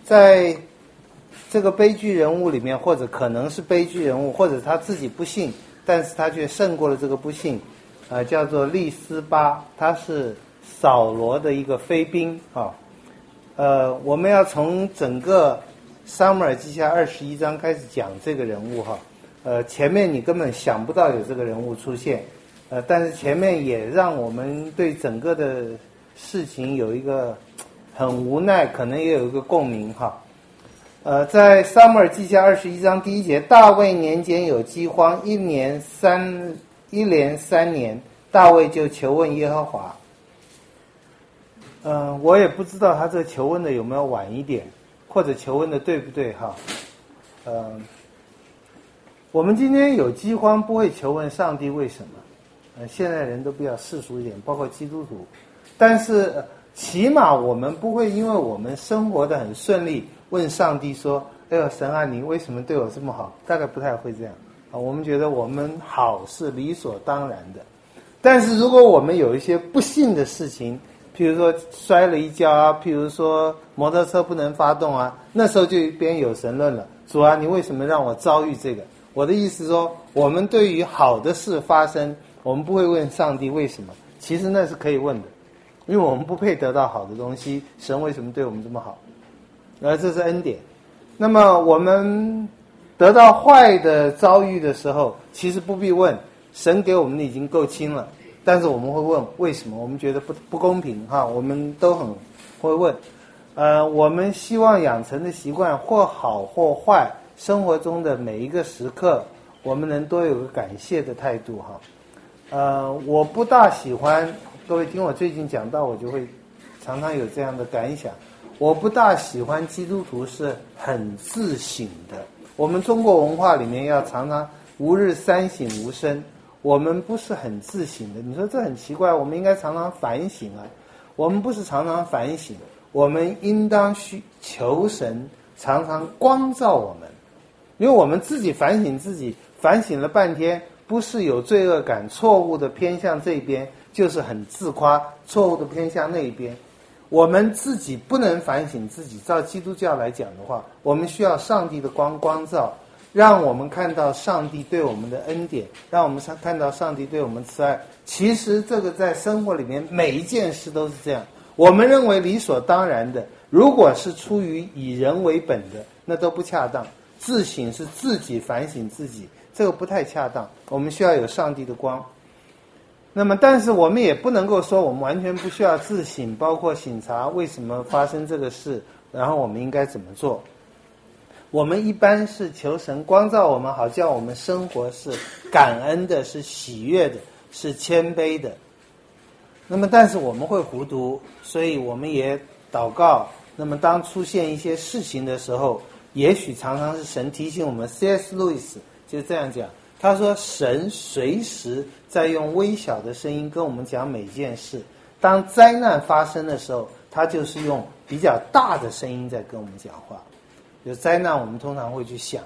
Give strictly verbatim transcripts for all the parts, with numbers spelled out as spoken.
在这个悲剧人物里面，或者可能是悲剧人物，或者他自己不幸，但是他却胜过了这个不幸，呃，叫做利斯巴，他是扫罗的一个妃嫔啊。呃，我们要从整个撒母耳记下二十一章开始讲这个人物哈。呃，前面你根本想不到有这个人物出现，呃，但是前面也让我们对整个的事情有一个很无奈，可能也有一个共鸣哈。呃，在撒母耳记下二十一章第一节，大卫年间有饥荒，一年三一连三年，大卫就求问耶和华。嗯、呃，我也不知道他这求问的有没有晚一点，或者求问的对不对哈。嗯、呃，我们今天有饥荒不会求问上帝为什么，呃，现在人都比较世俗一点，包括基督徒，但是、呃、起码我们不会因为我们生活的很顺利，问上帝说：“哎呦，神啊，你为什么对我这么好？”大概不太会这样啊。我们觉得我们好是理所当然的，但是如果我们有一些不幸的事情，譬如说摔了一跤啊，譬如说摩托车不能发动啊，那时候就一边有神论了。主啊，你为什么让我遭遇这个？我的意思说，我们对于好的事发生，我们不会问上帝为什么，其实那是可以问的，因为我们不配得到好的东西，神为什么对我们这么好？而这是恩典。那么我们得到坏的遭遇的时候，其实不必问，神给我们的已经够轻了。但是我们会问为什么？我们觉得不不公平哈，我们都很会问。呃，我们希望养成的习惯，或好或坏，生活中的每一个时刻，我们能多有个感谢的态度哈。呃，我不大喜欢，各位听我最近讲到，我就会常常有这样的感想。我不大喜欢基督徒是很自省的。我们中国文化里面要常常吾日三省吾身。我们不是很自省的，你说这很奇怪，我们应该常常反省啊。我们不是常常反省，我们应当需求神常常光照我们，因为我们自己反省自己，反省了半天，不是有罪恶感，错误的偏向这边，就是很自夸，错误的偏向那一边。我们自己不能反省自己，照基督教来讲的话，我们需要上帝的光光照，让我们看到上帝对我们的恩典，让我们看到上帝对我们慈爱。其实这个在生活里面每一件事都是这样，我们认为理所当然的，如果是出于以人为本的，那都不恰当。自省是自己反省自己，这个不太恰当，我们需要有上帝的光。那么但是我们也不能够说我们完全不需要自省，包括省察为什么发生这个事，然后我们应该怎么做。我们一般是求神光照我们，好叫我们生活是感恩的，是喜悦的，是谦卑的。那么但是我们会糊涂，所以我们也祷告。那么当出现一些事情的时候，也许常常是神提醒我们。 C S 路易斯就这样讲，他说神随时在用微小的声音跟我们讲每件事，当灾难发生的时候，他就是用比较大的声音在跟我们讲话。有灾难我们通常会去想，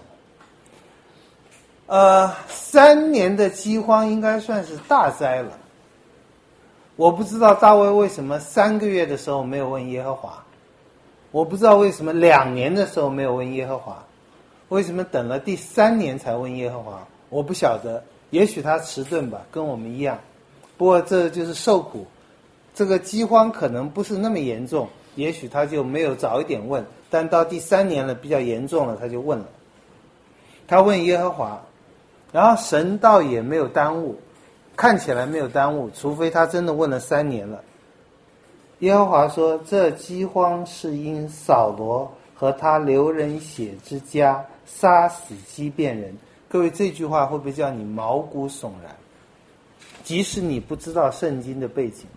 呃，三年的饥荒应该算是大灾了。我不知道大卫为什么三个月的时候没有问耶和华，我不知道为什么两年的时候没有问耶和华，为什么等了第三年才问耶和华，我不晓得，也许他迟钝吧，跟我们一样。不过这就是受苦，这个饥荒可能不是那么严重，也许他就没有早一点问，但到第三年了比较严重了，他就问了。他问耶和华，然后神倒也没有耽误，看起来没有耽误，除非他真的问了三年了。耶和华说，这饥荒是因扫罗和他流人血之家杀死畸变人。各位，这句话会不会叫你毛骨悚然？即使你不知道圣经的背景。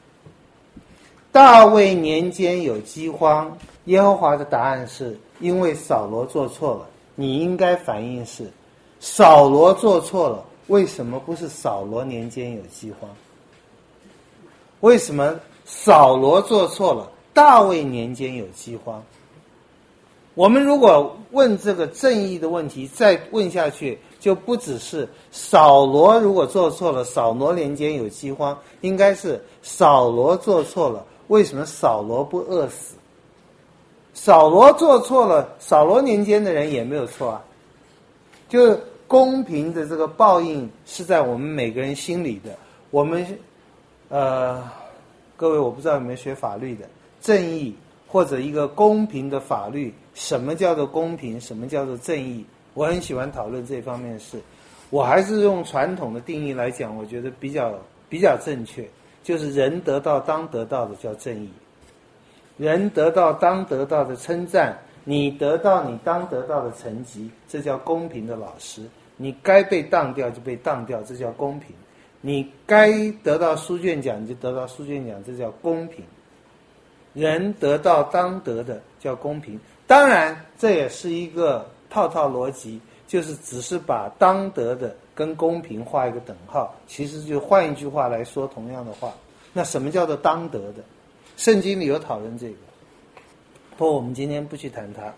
大卫年间有饥荒，耶和华的答案是因为扫罗做错了。你应该反应是扫罗做错了，为什么不是扫罗年间有饥荒？为什么扫罗做错了，大卫年间有饥荒？我们如果问这个正义的问题，再问下去，就不只是扫罗如果做错了，扫罗年间有饥荒，应该是扫罗做错了，为什么扫罗不饿死？ 扫罗做错了，扫罗年间的人也没有错啊。就公平的这个报应是在我们每个人心里的。我们呃，各位我不知道有没有学法律的，正义或者一个公平的法律，什么叫做公平，什么叫做正义，我很喜欢讨论这方面的事。我还是用传统的定义来讲，我觉得比较比较正确，就是人得到当得到的叫正义，人得到当得到的称赞，你得到你当得到的成绩，这叫公平的老师。你该被当掉就被当掉，这叫公平。你该得到书卷奖你就得到书卷奖，这叫公平。人得到当得的叫公平。当然这也是一个套套逻辑，就是只是把当得的跟公平画一个等号，其实就换一句话来说同样的话。那什么叫做当得的？圣经里有讨论这个，不过我们今天不去谈它。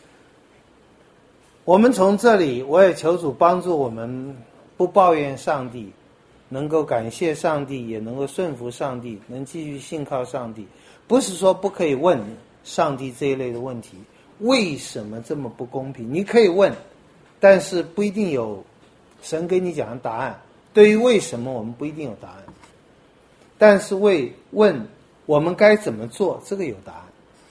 我们从这里，我也求主帮助我们不抱怨上帝，能够感谢上帝，也能够顺服上帝，能继续信靠上帝。不是说不可以问上帝这一类的问题，为什么这么不公平？你可以问，但是不一定有神给你讲的答案。对于为什么我们不一定有答案，但是为问我们该怎么做，这个有答案。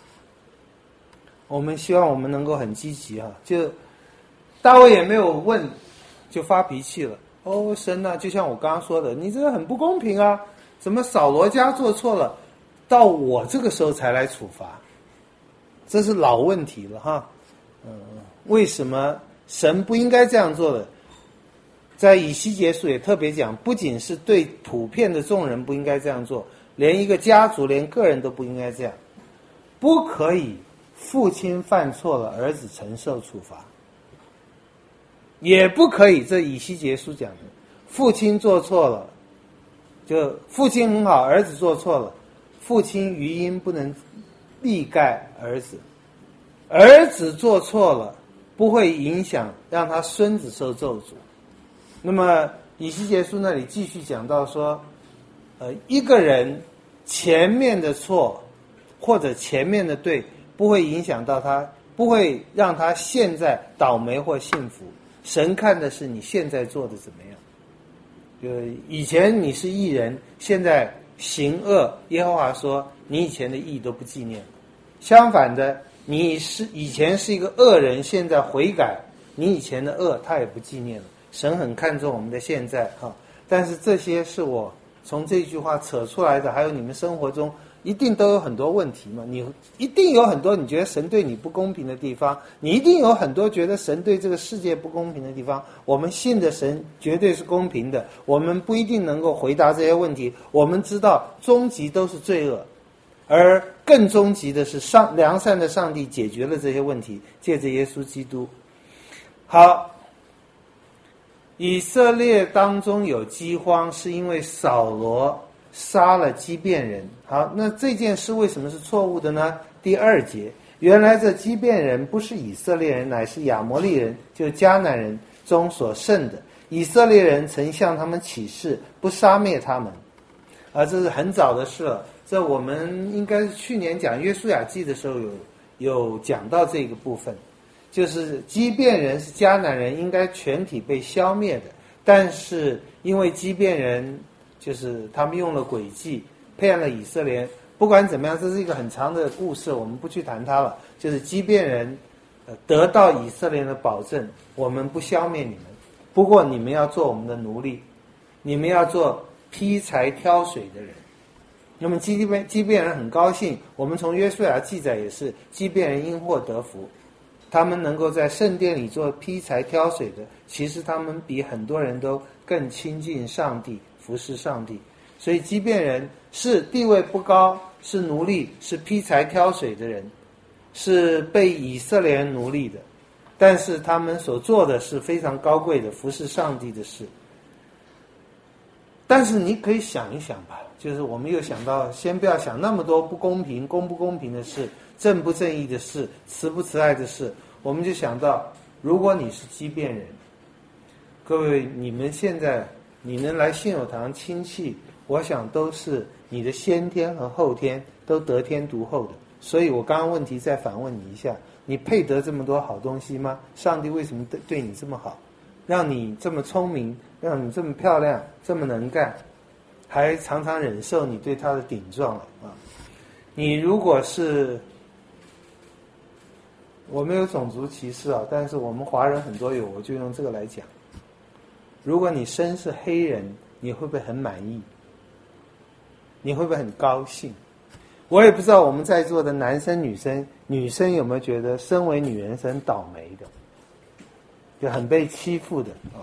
我们希望我们能够很积极啊，就大卫也没有问就发脾气了。哦，神啊，就像我刚刚说的，你这个很不公平啊，怎么扫罗家做错了，到我这个时候才来处罚，这是老问题了哈。嗯，为什么神不应该这样做的？在以西结书也特别讲，不仅是对普遍的众人不应该这样做，连一个家族连个人都不应该这样。不可以父亲犯错了儿子承受处罚，也不可以，这以西结书讲的，父亲做错了，就父亲很好，儿子做错了，父亲余荫不能力盖儿子，儿子做错了不会影响让他孙子受咒诅。那么以西结书那里继续讲到说，呃，一个人前面的错或者前面的对不会影响到他，不会让他现在倒霉或幸福。神看的是你现在做的怎么样。就以前你是义人，现在行恶，耶和华说你以前的义都不纪念了。相反的，你是以前是一个恶人，现在悔改，你以前的恶他也不纪念了。神很看重我们的现在哈，但是这些是我从这句话扯出来的，还有你们生活中一定都有很多问题嘛，你一定有很多你觉得神对你不公平的地方，你一定有很多觉得神对这个世界不公平的地方。我们信的神绝对是公平的，我们不一定能够回答这些问题，我们知道终极都是罪恶，而更终极的是上良善的上帝解决了这些问题，借着耶稣基督。好，以色列当中有饥荒，是因为扫罗杀了基遍人。好，那这件事为什么是错误的呢？第二节，原来这基遍人不是以色列人，乃是亚摩利人，就是迦南人中所剩的。以色列人曾向他们起誓，不杀灭他们。啊，这是很早的事了，这我们应该是去年讲约书亚记的时候有有讲到这个部分，就是基遍人是迦南人，应该全体被消灭的，但是因为基遍人就是他们用了诡计骗了以色列人。不管怎么样，这是一个很长的故事，我们不去谈它了。就是基遍人得到以色列人的保证，我们不消灭你们，不过你们要做我们的奴隶，你们要做劈柴挑水的人。那么基遍基遍人很高兴，我们从约书亚记载也是，基遍人因祸得福，他们能够在圣殿里做劈柴挑水的，其实他们比很多人都更亲近上帝，服侍上帝。所以基遍人是地位不高，是奴隶，是劈柴挑水的人，是被以色列人奴隶的，但是他们所做的是非常高贵的服侍上帝的事。但是你可以想一想吧，就是我们又想到，先不要想那么多不公平、公不公平的事，正不正义的事，慈不慈爱的事，我们就想到，如果你是基遍人，各位，你们现在你能来信友堂亲戚，我想都是你的先天和后天都得天独厚的， 所以我刚刚问题再反问你一下，你配得这么多好东西吗？上帝为什么对对你这么好，让你这么聪明，让你这么漂亮，这么能干，还常常忍受你对他的顶撞了啊？你如果是，我没有种族歧视啊，但是我们华人很多有，我就用这个来讲。如果你生是黑人，你会不会很满意？你会不会很高兴？我也不知道我们在座的男生女生，女生有没有觉得身为女人是很倒霉的，就很被欺负的啊？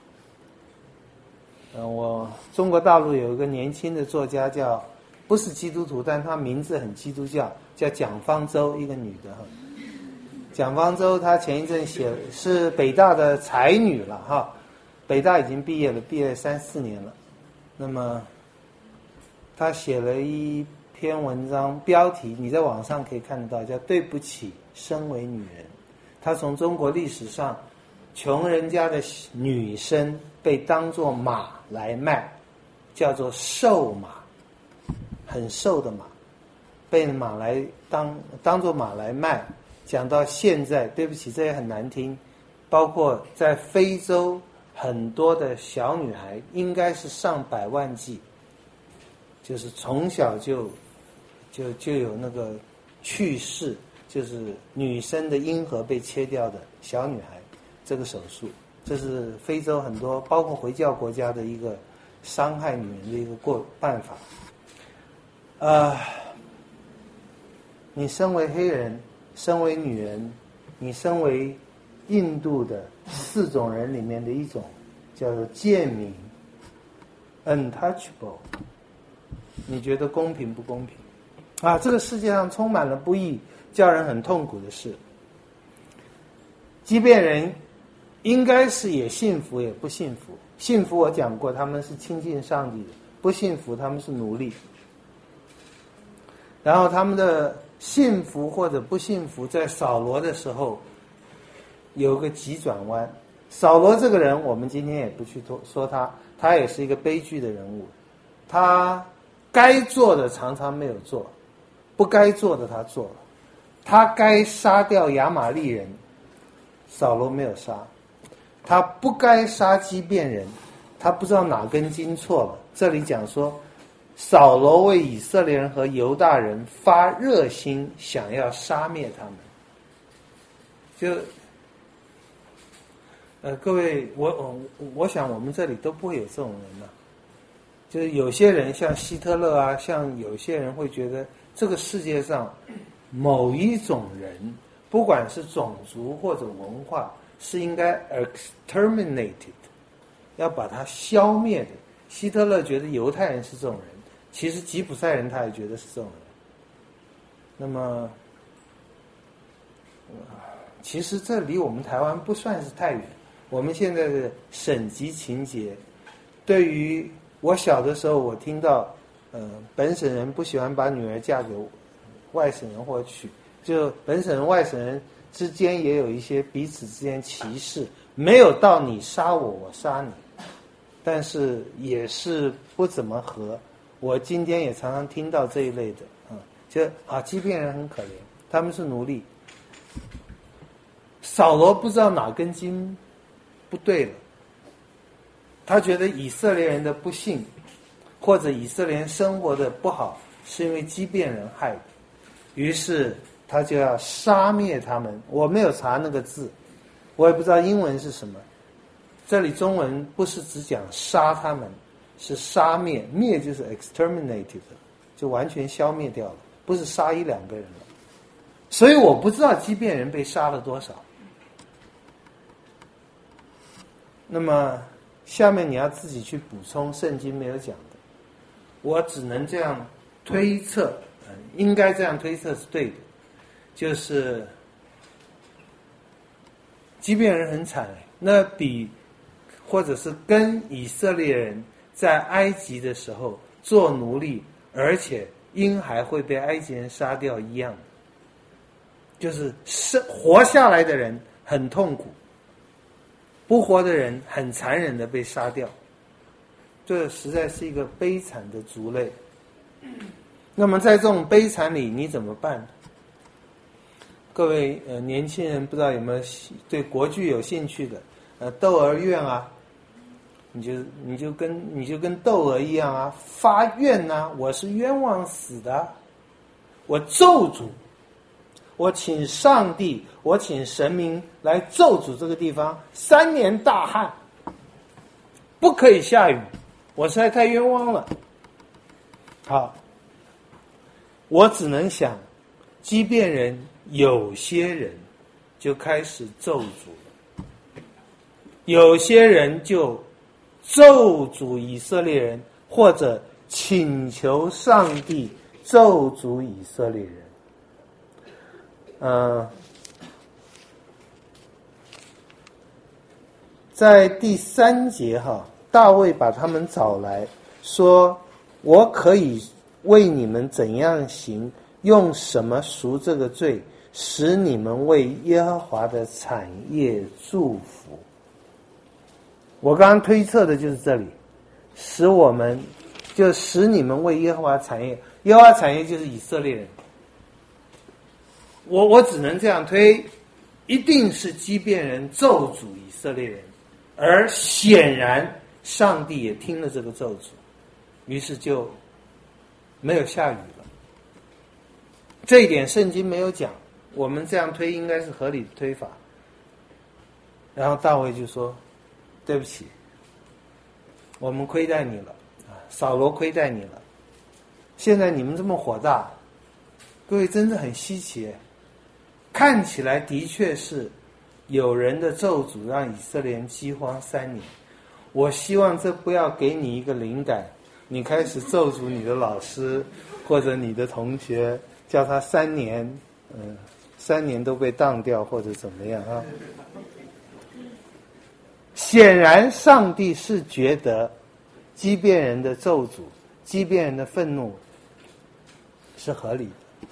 呃，我中国大陆有一个年轻的作家叫，不是基督徒，但她名字很基督教，叫蒋方舟，一个女的哈。蒋方舟她前一阵写是北大的才女了哈，北大已经毕业了，毕业三四年了。那么她写了一篇文章，标题你在网上可以看得到，叫对不起身为女人。她从中国历史上穷人家的女生被当作马来卖，叫做瘦马，很瘦的马，被马来当当作马来卖。讲到现在，对不起，这也很难听，包括在非洲很多的小女孩，应该是上百万计，就是从小就就就有那个去世，就是女生的阴核被切掉的小女孩，这个手术，这是非洲很多包括回教国家的一个伤害女人的一个过办法。呃，你身为黑人，身为女人，你身为印度的四种人里面的一种，叫做贱民 untouchable， 你觉得公平不公平啊？这个世界上充满了不义，叫人很痛苦的事。即便人应该是也幸福也不幸福，幸福我讲过他们是亲近上帝的，不幸福他们是奴隶。然后他们的幸福或者不幸福，在扫罗的时候有个急转弯。扫罗这个人，我们今天也不去说他，他也是一个悲剧的人物。他该做的常常没有做，不该做的他做了。他该杀掉亚玛力人，扫罗没有杀。他不该杀基遍人，他不知道哪根筋错了。这里讲说，扫罗为以色列人和犹大人发热心，想要杀灭他们。就，呃，各位，我我我想我们这里都不会有这种人了、啊。就是有些人像希特勒啊，像有些人会觉得这个世界上某一种人，不管是种族或者文化，是应该 exterminated， 要把它消灭的。希特勒觉得犹太人是这种人。其实吉普赛人他也觉得是这种人。那么，其实这离我们台湾不算是太远。我们现在的省级情节，对于我小的时候，我听到，呃，本省人不喜欢把女儿嫁给外省人或娶，就本省人外省人之间也有一些彼此之间歧视，没有到你杀我，我杀你，但是也是不怎么和。我今天也常常听到这一类的，啊，就啊，基遍人很可怜，他们是奴隶。扫罗不知道哪根筋不对了，他觉得以色列人的不幸，或者以色列人生活的不好，是因为基遍人害的，于是他就要杀灭他们。我没有查那个字，我也不知道英文是什么。这里中文不是只讲杀他们。是杀灭，灭就是 exterminated， 就完全消灭掉了，不是杀一两个人了。所以我不知道基遍人被杀了多少。那么下面你要自己去补充，圣经没有讲的，我只能这样推测，应该这样推测是对的，就是基遍人很惨，那比或者是跟以色列人在埃及的时候做奴隶，而且婴孩会被埃及人杀掉一样的，就是生活下来的人很痛苦，不活的人很残忍的被杀掉，这实在是一个悲惨的族类。那么在这种悲惨里，你怎么办？ 各位呃年轻人不知道有没有对国剧有兴趣的，呃窦娥怨啊，你就你就跟你就跟窦娥一样啊，发愿啊，我是冤枉死的，我咒诅，我请上帝，我请神明来咒诅这个地方，三年大旱，不可以下雨，我实在太冤枉了。好，我只能想，即便人有些人就开始咒诅了，有些人就咒诅以色列人，或者请求上帝咒诅以色列人。呃，在第三节哈，大卫把他们找来说，我可以为你们怎样行，用什么赎这个罪，使你们为耶和华的产业祝福。我刚刚推测的就是这里，使我们就使你们为耶和华产业，耶和华产业就是以色列人。我我只能这样推，一定是基遍人咒诅以色列人，而显然上帝也听了这个咒诅，于是就没有下雨了。这一点圣经没有讲，我们这样推应该是合理的推法。然后大卫就说，对不起，我们亏待你了，扫罗亏待你了，现在你们这么火大，各位真的很稀奇，看起来的确是有人的咒诅让以色列人饥荒三年。我希望这不要给你一个灵感，你开始咒诅你的老师或者你的同学，叫他三年，嗯，三年都被当掉或者怎么样啊？显然，上帝是觉得基遍人的咒诅、基遍人的愤怒是合理的。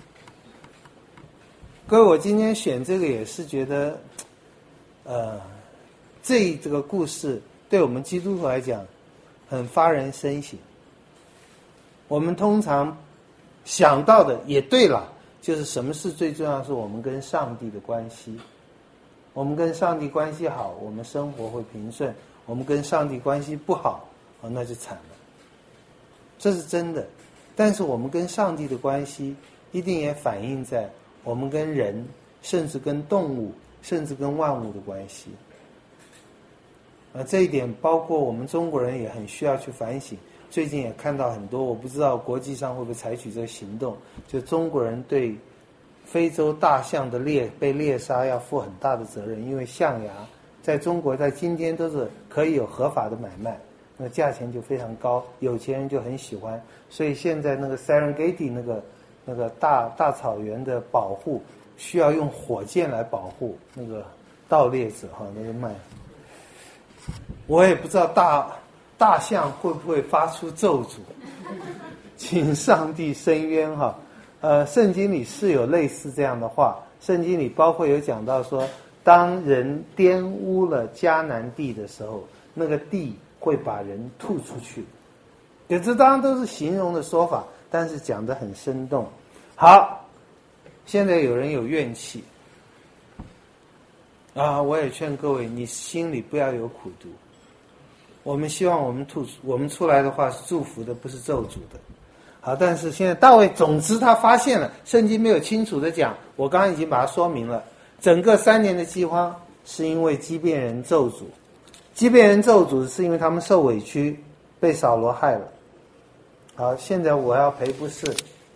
各位，我今天选这个也是觉得，呃，这这个故事对我们基督徒来讲很发人深省。我们通常想到的也对了，就是什么事最重要，是我们跟上帝的关系。我们跟上帝关系好，我们生活会平顺；我们跟上帝关系不好，哦，那就惨了。这是真的。但是我们跟上帝的关系一定也反映在我们跟人，甚至跟动物，甚至跟万物的关系。啊，这一点包括我们中国人也很需要去反省。最近也看到很多，我不知道国际上会不会采取这个行动，就中国人对非洲大象的猎被猎杀要负很大的责任，因为象牙在中国在今天都是可以有合法的买卖，那价钱就非常高，有钱人就很喜欢，所以现在那个 Serengeti 那个那个大大草原的保护需要用火箭来保护那个盗猎者哈，那个卖。我也不知道大大象会不会发出咒诅，请上帝伸冤哈。呃，圣经里是有类似这样的话，圣经里包括有讲到说，当人玷污了迦南地的时候，那个地会把人吐出去。这当然都是形容的说法，但是讲得很生动。好，现在有人有怨气啊，我也劝各位，你心里不要有苦毒。我们希望我们吐我们出来的话是祝福的，不是咒诅的。好，但是现在大卫，总之他发现了，圣经没有清楚的讲，我刚刚已经把它说明了，整个三年的饥荒是因为基遍人咒诅，基遍人咒诅是因为他们受委屈，被扫罗害了。好，现在我要赔不是。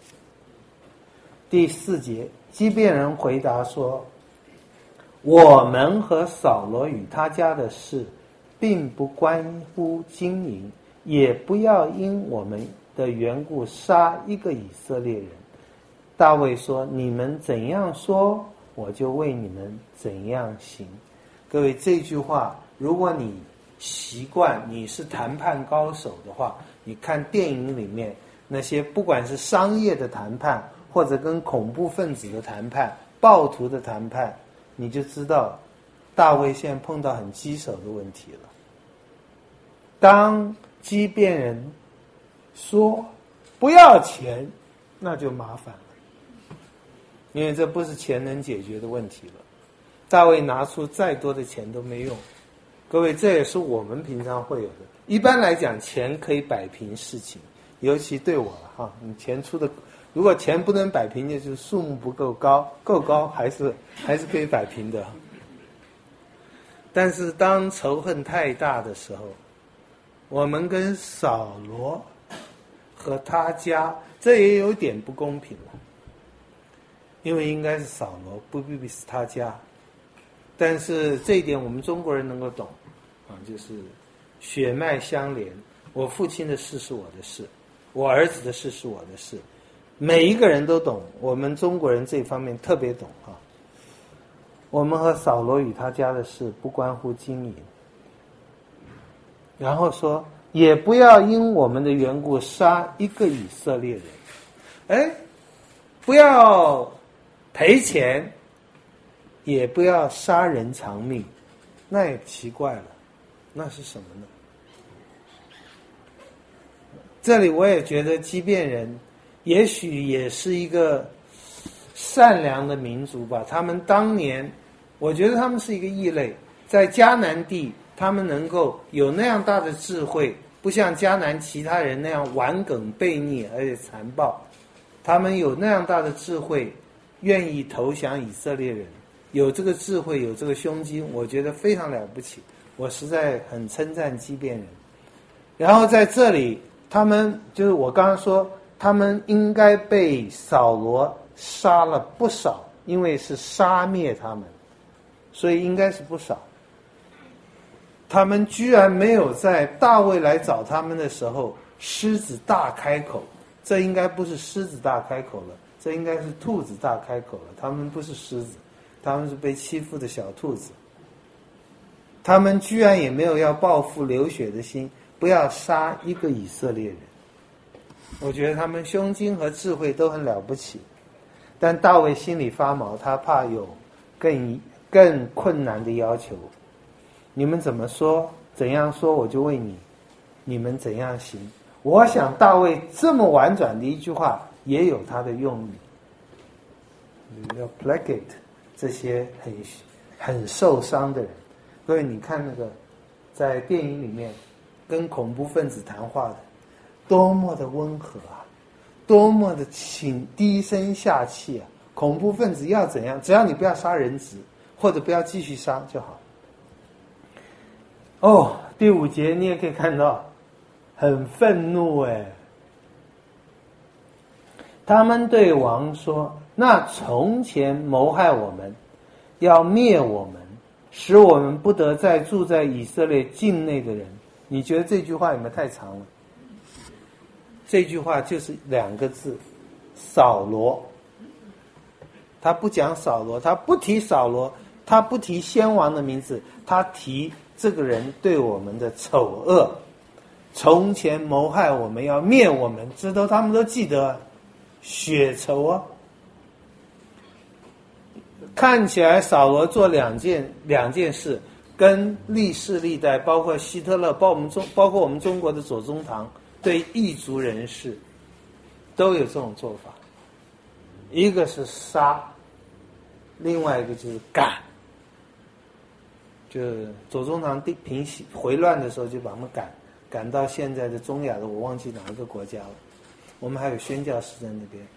第四节，基遍人回答说，我们和扫罗与他家的事并不关乎经营，也不要因我们的缘故杀一个以色列人。大卫说，你们怎样说，我就为你们怎样行。各位，这句话如果你习惯，你是谈判高手的话，你看电影里面那些不管是商业的谈判，或者跟恐怖分子的谈判、暴徒的谈判，你就知道大卫现在碰到很棘手的问题了。当基遍人说不要钱，那就麻烦了。 因为这不是钱能解决的问题了。大卫拿出再多的钱都没用。各位，这也是我们平常会有的。一般来讲，钱可以摆平事情，尤其对我哈，你钱出的，如果钱不能摆平，就是数目不够高，够高还是还是可以摆平的。但是当仇恨太大的时候，我们跟扫罗和他家，这也有点不公平了，因为应该是扫罗，不必必是他家。但是这一点我们中国人能够懂啊，就是血脉相连，我父亲的事是我的事，我儿子的事是我的事，每一个人都懂，我们中国人这方面特别懂啊。我们和扫罗与他家的事不关乎经营，然后说也不要因我们的缘故杀一个以色列人，哎，不要赔钱，也不要杀人偿命，那也奇怪了，那是什么呢？这里我也觉得畸变人也许也是一个善良的民族吧，他们当年我觉得他们是一个异类，在迦南地他们能够有那样大的智慧，不像迦南其他人那样顽梗悖逆而且残暴，他们有那样大的智慧，愿意投降以色列人，有这个智慧，有这个胸襟，我觉得非常了不起，我实在很称赞畸变人。然后在这里他们就是我刚刚说他们应该被扫罗杀了不少，因为是杀灭他们，所以应该是不少。他们居然没有在大卫来找他们的时候狮子大开口，这应该不是狮子大开口了，这应该是兔子大开口了。他们不是狮子，他们是被欺负的小兔子。他们居然也没有要报复流血的心，不要杀一个以色列人。我觉得他们胸襟和智慧都很了不起，但大卫心里发毛，他怕有更更困难的要求。你们怎么说，怎样说，我就为你，你们怎样行。我想大卫这么婉转的一句话也有他的用意，要 placate 这些很很受伤的人。所以你看那个在电影里面跟恐怖分子谈话的多么的温和啊，多么的请低声下气啊！恐怖分子要怎样，只要你不要杀人质，或者不要继续杀就好。哦，第五节你也可以看到很愤怒哎，他们对王说，那从前谋害我们，要灭我们，使我们不得再住在以色列境内的人，你觉得这句话有没有太长了？这句话就是两个字，扫罗。他不讲扫罗，他不提扫罗，他不提先王的名字，他提这个人对我们的丑恶，从前谋害我们，要灭我们，这都他们都记得，血仇啊。看起来扫罗做两件两件事，跟历世历代，包括希特勒，包括我们中包括我们中国的左宗棠，对异族人士都有这种做法。一个是杀，另外一个就是赶。就左宗棠平息回乱的时候，就把他们赶赶到现在的中亚的，我忘记哪一个国家了。我们还有宣教士在那边。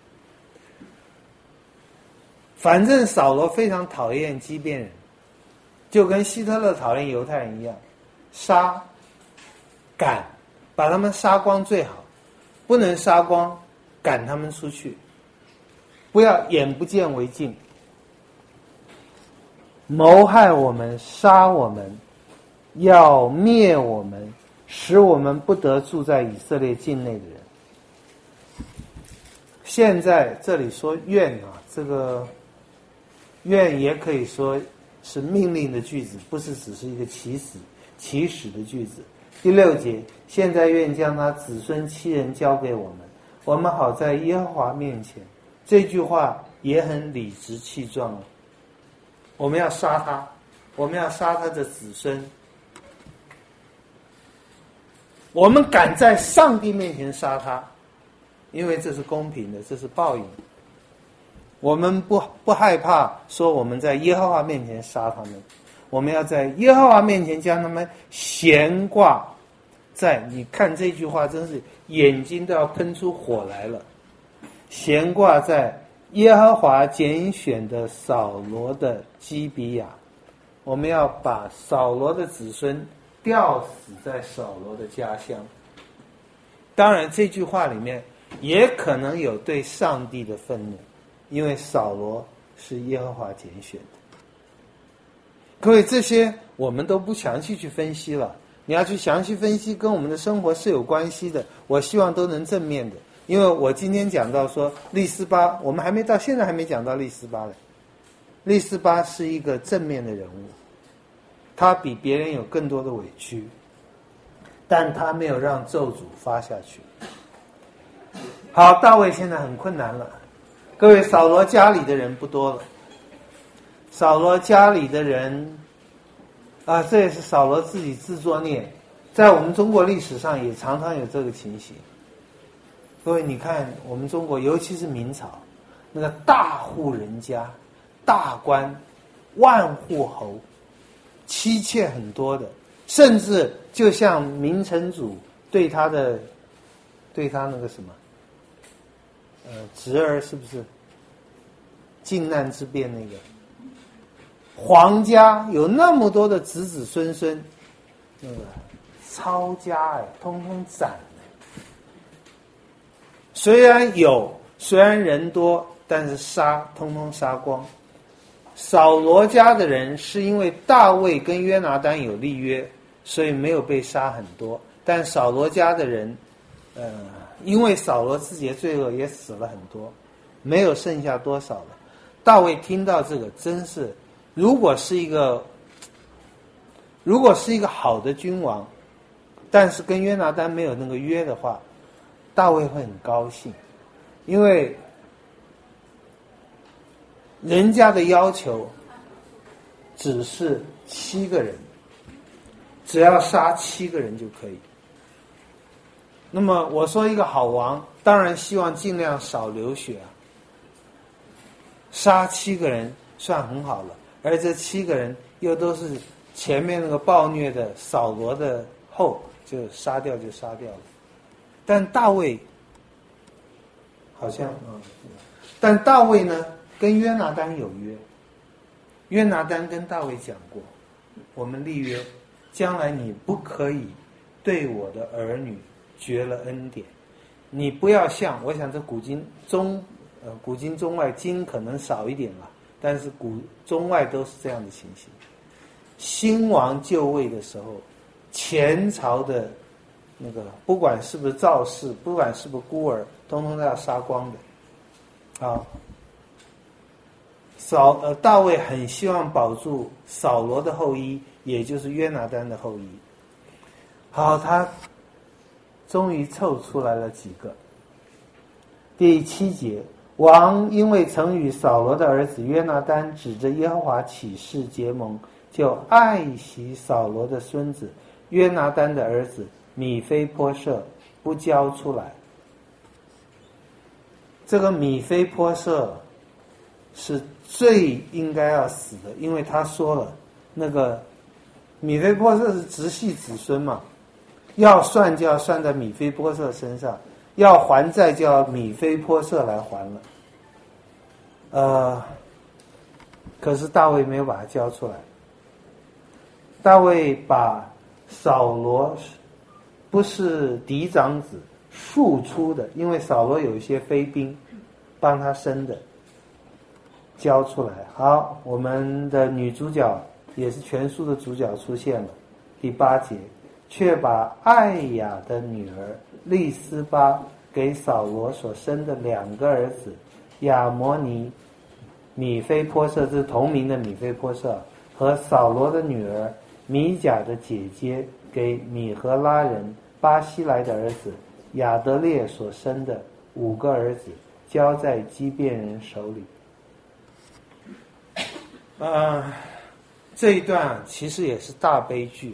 反正扫罗非常讨厌畸变人，就跟希特勒讨厌犹太人一样，杀赶，把他们杀光最好，不能杀光，赶他们出去，不要眼不见为净。谋害我们，杀我们，要灭我们，使我们不得住在以色列境内的人。现在这里说愿啊，这个愿也可以说是命令的句子，不是只是一个起始起始的句子。第六节，现在愿将他子孙七人交给我们，我们好在耶和华面前。这句话也很理直气壮啊。我们要杀他，我们要杀他的子孙，我们敢在上帝面前杀他，因为这是公平的，这是报应。 我们不不害怕说我们在耶和华面前杀他们，我们要在耶和华面前将他们悬挂在，你看这句话真是眼睛都要喷出火来了，悬挂在耶和华拣选的扫罗的基比亚，我们要把扫罗的子孙吊死在扫罗的家乡。当然这句话里面也可能有对上帝的愤怒，因为扫罗是耶和华拣选的。各位，这些我们都不详细去分析了，你要去详细分析跟我们的生活是有关系的，我希望都能正面的。因为我今天讲到说利斯巴，我们还没到，现在还没讲到利斯巴的。利斯巴是一个正面的人物，他比别人有更多的委屈，但他没有让咒诅发下去。好，大卫现在很困难了。各位，扫罗家里的人不多了，扫罗家里的人啊，这也是扫罗自己自作孽，在我们中国历史上也常常有这个情形。各位，你看我们中国，尤其是明朝，那个大户人家、大官、万户侯，妻妾很多的，甚至就像明成祖对他的，对他那个什么，呃，侄儿是不是？靖难之变那个，皇家有那么多的子子孙孙，那个抄家哎，通通斩。虽然有，虽然人多，但是杀通通杀光。扫罗家的人是因为大卫跟约拿单有立约，所以没有被杀很多。但扫罗家的人，呃，因为扫罗自己的罪恶也死了很多，没有剩下多少了。大卫听到这个，真是，如果是一个，如果是一个好的君王，但是跟约拿单没有那个约的话，大卫会很高兴，因为人家的要求只是七个人，只要杀七个人就可以。那么我说一个好王，当然希望尽量少流血啊，杀七个人算很好了，而这七个人又都是前面那个暴虐的扫罗的后，就杀掉就杀掉了。但大卫好像，嗯，但大卫呢跟约拿单有约，约拿单跟大卫讲过，我们立约，将来你不可以对我的儿女绝了恩典，你不要像，我想这古今中呃古今中外，今可能少一点了，但是古中外都是这样的情形。新王就位的时候，前朝的那个不管是不是赵氏，不管是不是孤儿，通通都要杀光的。好，扫呃大卫很希望保住扫罗的后裔，也就是约拿单的后裔。好，他终于凑出来了几个。第七节，王因为曾与扫罗的儿子约拿单指着耶和华起誓结盟，就爱惜扫罗的孙子约拿单的儿子米非波设，不交出来。这个米非波设是最应该要死的，因为他说了，那个米非波设是直系子孙嘛，要算就要算在米非波设身上，要还债就要米非波设来还了。呃，可是大卫没有把它交出来。大卫把扫罗不是嫡长子庶出的，因为扫罗有一些妃嫔帮他生的，交出来。好，我们的女主角也是全书的主角出现了。第八节，却把艾雅的女儿利斯巴给扫罗所生的两个儿子亚摩尼、米非波设，这是同名的米非波设，和扫罗的女儿米甲的姐姐给米和拉人巴西来的儿子亚德列所生的五个儿子，交在基遍人手里。呃，这一段其实也是大悲剧。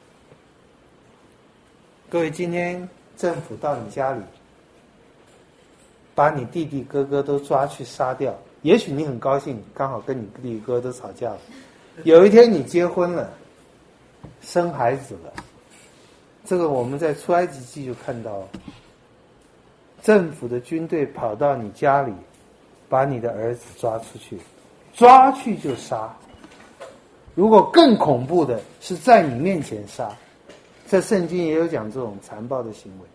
各位，今天政府到你家里，把你弟弟哥哥都抓去杀掉， 也许你很高兴，刚好跟你弟哥都吵架了。有一天你结婚了，生孩子了，这个我们在出埃及记就看到，政府的军队跑到你家里，把你的儿子抓出去，抓去就杀。如果更恐怖的是在你面前杀，这圣经也有讲这种残暴的行为。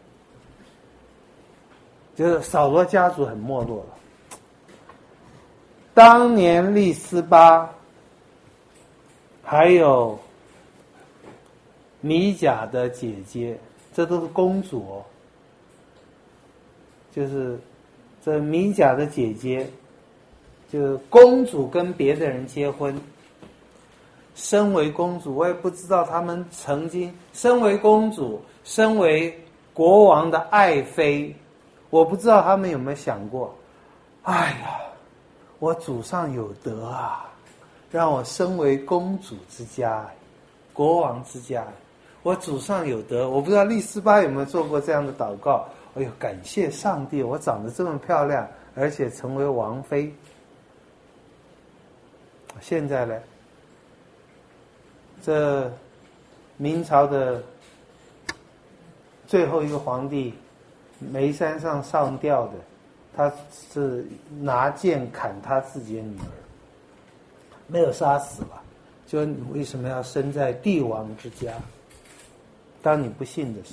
就是扫罗家族很没落了。当年利斯巴还有米甲的姐姐，这都是公主哦。就是这米甲的姐姐，就是公主跟别的人结婚，身为公主，我也不知道他们曾经身为公主，身为国王的爱妃，我不知道他们有没有想过，哎呀，我祖上有德啊，让我身为公主之家，国王之家，我祖上有德。我不知道利斯巴有没有做过这样的祷告，哎呦，感谢上帝，我长得这么漂亮，而且成为王妃。现在呢，这明朝的最后一个皇帝眉山上上吊的，他是拿剑砍他自己的女儿，没有杀死吧？就你为什么要生在帝王之家？当你不信的时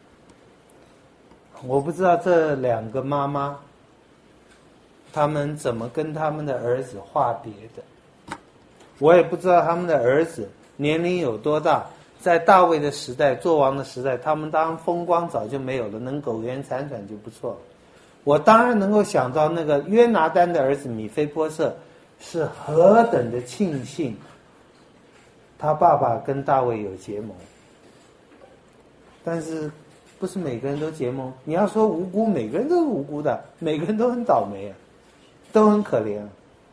候，我不知道这两个妈妈他们怎么跟他们的儿子话别的，我也不知道他们的儿子年龄有多大。在大卫的时代，做王的时代，他们当然风光早就没有了，能苟延残喘就不错了。我当然能够想到那个约拿单的儿子米非波设是何等的庆幸，他爸爸跟大卫有结盟。但是不是每个人都结盟？你要说无辜，每个人都是无辜的，每个人都很倒霉啊，都很可怜啊。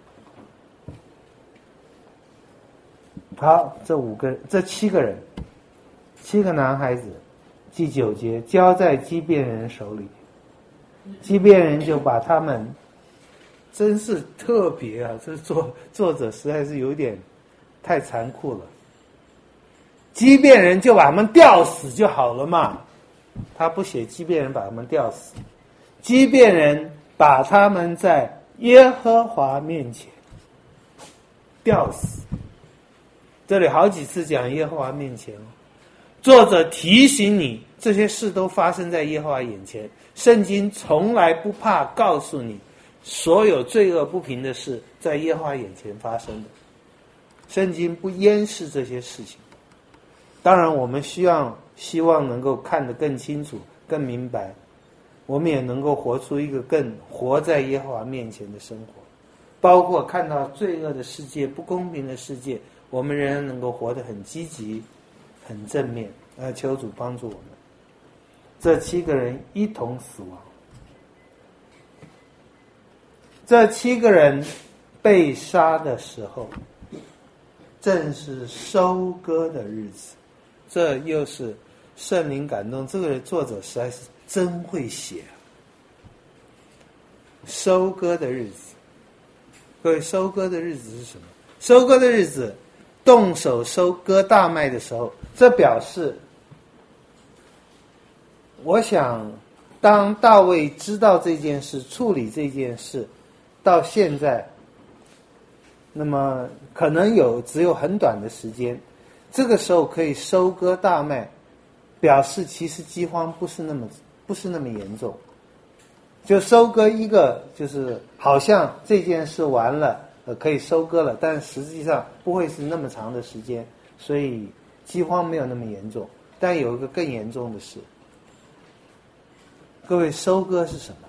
好，这五个这七个人，七个男孩子，第九节交在基遍人手里，基遍人就把他们，真是特别啊！这作作者实在是有点太残酷了。基遍人就把他们吊死就好了嘛，他不写基遍人把他们吊死，基遍人把他们在耶和华面前吊死。这里好几次讲耶和华面前，作者提醒你，这些事都发生在耶和华眼前。圣经从来不怕告诉你，所有罪恶不平的事在耶和华眼前发生的。圣经不掩饰这些事情。当然，我们需要希望能够看得更清楚、更明白，我们也能够活出一个更活在耶和华面前的生活，包括看到罪恶的世界、不公平的世界，我们仍然能够活得很积极、很正面。呃，求主帮助我们。这七个人一同死亡。这七个人被杀的时候，正是收割的日子。这又是圣灵感动，这个作者实在是真会写啊。收割的日子，各位，收割的日子是什么？收割的日子，动手收割大麦的时候，这表示，我想当大卫知道这件事，处理这件事到现在，那么可能有只有很短的时间，这个时候可以收割大麦，表示其实饥荒不是那么不是那么严重。就收割一个，就是好像这件事完了，呃，可以收割了，但实际上不会是那么长的时间，所以饥荒没有那么严重。但有一个更严重的事，各位，收割是什么？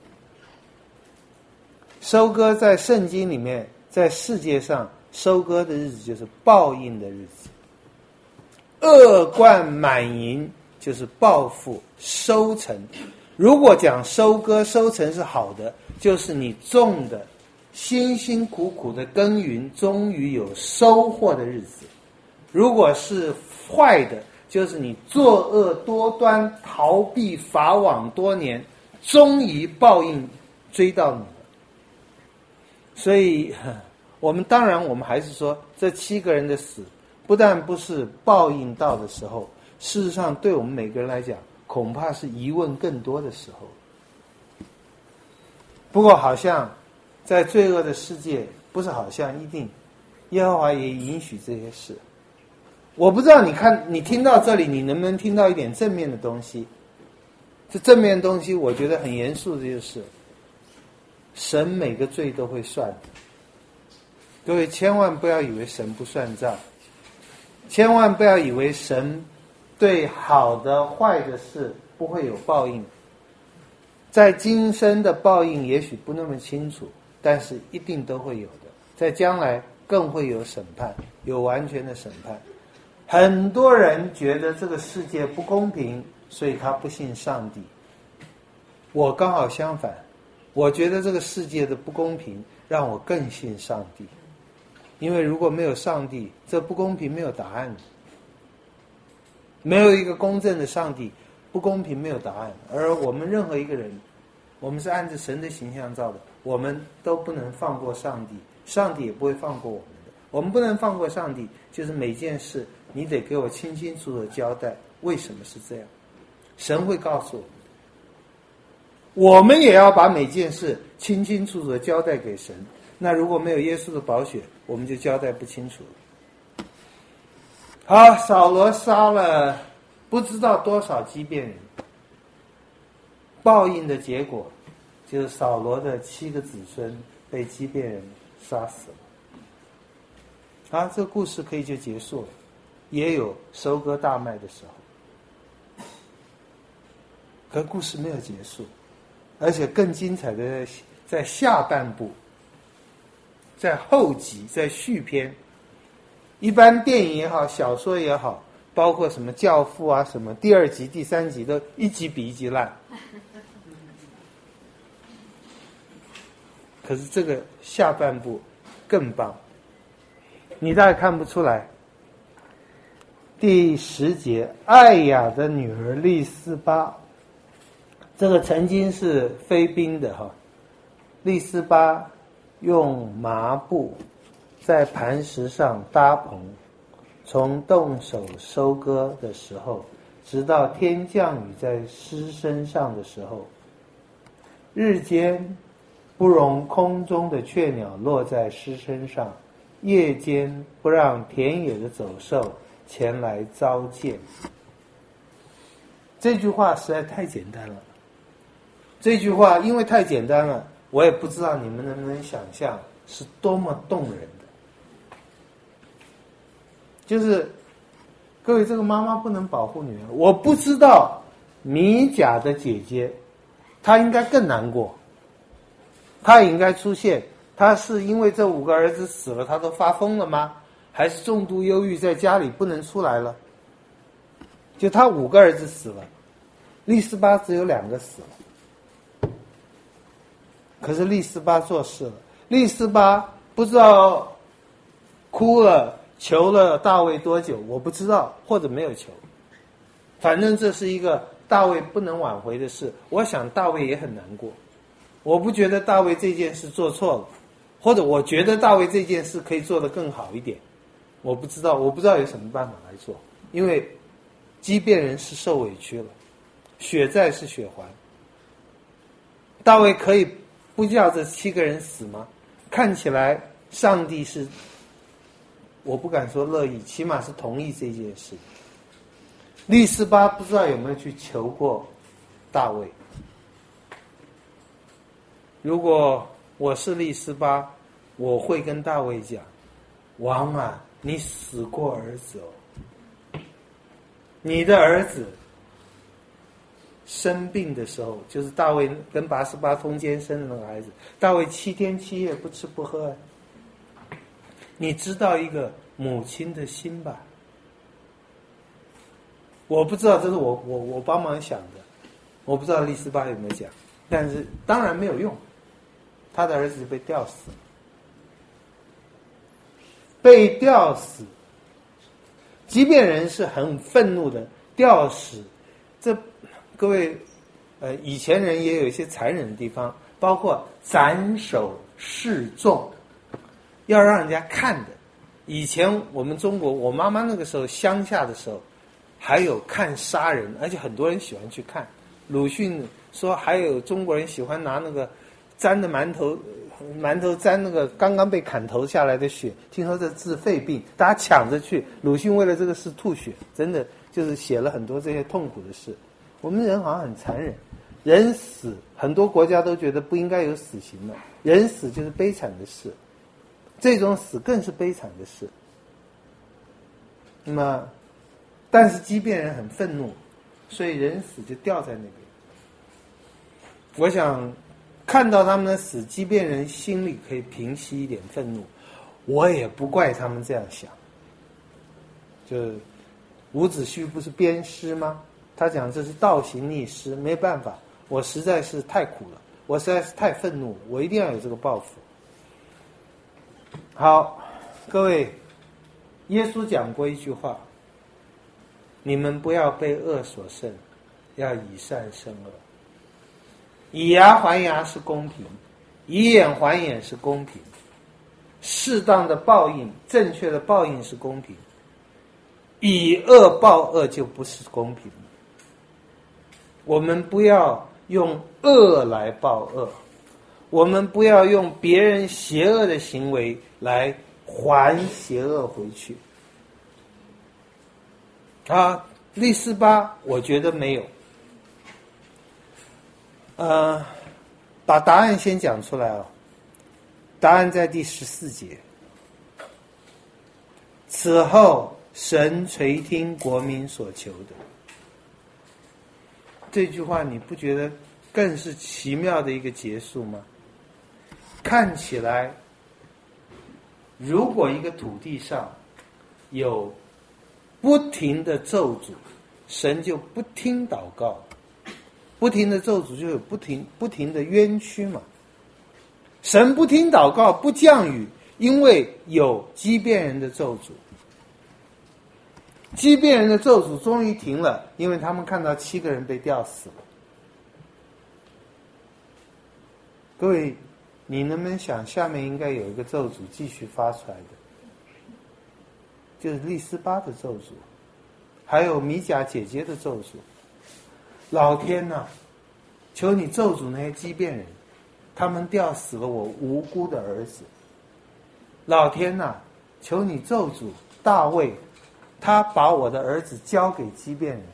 收割在圣经里面，在世界上，收割的日子就是报应的日子。恶贯满盈就是报复收成。如果讲收割收成是好的，就是你种的辛辛苦苦的耕耘终于有收获的日子。如果是坏的，就是你作恶多端逃避法网多年，终于报应追到你了。 所以我们当然我们还是说，这七个人的死不但不是报应到的时候，事实上对我们每个人来讲，恐怕是疑问更多的时候。不过好像在罪恶的世界，不是好像一定耶和华也允许这些事。我不知道你看你听到这里，你能不能听到一点正面的东西？这正面的东西我觉得很严肃的就是神每个罪都会算。各位千万不要以为神不算账，千万不要以为神对好的坏的事不会有报应。在今生的报应也许不那么清楚，但是一定都会有的。在将来更会有审判，有完全的审判。很多人觉得这个世界不公平，所以他不信上帝。我刚好相反，我觉得这个世界的不公平让我更信上帝。因为如果没有上帝，这不公平没有答案。没有一个公正的上帝，不公平没有答案。而我们任何一个人，我们是按照神的形象造的，我们都不能放过上帝，上帝也不会放过我们的。我们不能放过上帝，就是每件事你得给我清清楚楚的交代，为什么是这样。神会告诉我们的，我们也要把每件事清清楚楚的交代给神。那如果没有耶稣的宝血，我们就交代不清楚了。好，扫罗杀了不知道多少畸变人，报应的结果就是扫罗的七个子孙被畸变人杀死了。啊，这个故事可以就结束了。也有收割大麦的时候，可故事没有结束，而且更精彩的在下半部，在后集，在续篇。一般电影也好，小说也好，包括什么教父啊，什么第二集第三集都一集比一集烂。可是这个下半部更棒，你大概看不出来。第十节，艾雅的女儿利斯巴，这个曾经是飞兵的哈。利斯巴用麻布在磐石上搭棚，从动手收割的时候，直到天降雨在尸身上的时候，日间不容空中的雀鸟落在尸身上，夜间不让田野的走兽前来糟践。这句话实在太简单了。这句话因为太简单了，我也不知道你们能不能想象是多么动人的。就是各位，这个妈妈不能保护女儿，我不知道米甲的姐姐她应该更难过，她也应该出现。她是因为这五个儿子死了她都发疯了吗？还是重度忧郁在家里不能出来了？就她五个儿子死了，利斯巴只有两个死了。可是利斯巴做事了，利斯巴不知道哭了求了大卫多久，我不知道，或者没有求。反正这是一个大卫不能挽回的事，我想大卫也很难过。我不觉得大卫这件事做错了，或者我觉得大卫这件事可以做得更好一点。我不知道，我不知道有什么办法来做，因为畸变人是受委屈了，血债是血还。大卫可以不叫这七个人死吗？看起来上帝是，我不敢说乐意，起码是同意这件事。利斯巴不知道有没有去求过大卫。如果我是利斯巴，我会跟大卫讲，王啊，你死过儿子哦，你的儿子生病的时候，就是大卫跟拔示巴通奸生的那个孩子，大卫七天七夜不吃不喝。你知道一个母亲的心吧？我不知道，这是我我我帮忙想的，我不知道利斯巴有没有讲，但是当然没有用，他的儿子被吊死了，被吊死。即便人是很愤怒的，吊死，这各位，呃，以前人也有一些残忍的地方，包括斩首示众，要让人家看的。以前我们中国，我妈妈那个时候乡下的时候，还有看杀人，而且很多人喜欢去看。鲁迅说，还有中国人喜欢拿那个沾的馒头，馒头沾那个刚刚被砍头下来的血，听说这治肺病，大家抢着去。鲁迅为了这个事吐血，真的就是写了很多这些痛苦的事。我们人好像很残忍，人死，很多国家都觉得不应该有死刑了，人死就是悲惨的事，这种死更是悲惨的事。那么，但是畸变人很愤怒，所以人死就掉在那边。我想看到他们的死，畸变人心里可以平息一点愤怒，我也不怪他们这样想。就伍子胥不是鞭尸吗？他讲这是倒行逆施，没办法，我实在是太苦了，我实在是太愤怒，我一定要有这个报复。好，各位，耶稣讲过一句话，你们不要被恶所胜，要以善胜恶。以牙还牙是公平，以眼还眼是公平，适当的报应，正确的报应是公平，以恶报恶就不是公平。我们不要用恶来报恶，我们不要用别人邪恶的行为来还邪恶回去。啊，利斯巴我觉得没有。呃，把答案先讲出来啊。答案在第十四节。此后，神垂听国民所求的。这句话你不觉得更是奇妙的一个结束吗？看起来，如果一个土地上有不停的咒诅，神就不听祷告，不停的咒诅就有不停不停的冤屈嘛。神不听祷告，不降雨，因为有畸变人的咒诅。畸变人的咒诅终于停了，因为他们看到七个人被吊死了。各位，你能不能想下面应该有一个咒诅继续发出来的，就是利斯巴的咒诅，还有米甲姐姐的咒诅。老天哪，求你咒诅那些畸变人，他们吊死了我无辜的儿子。老天哪，求你咒诅大卫，他把我的儿子交给畸变人。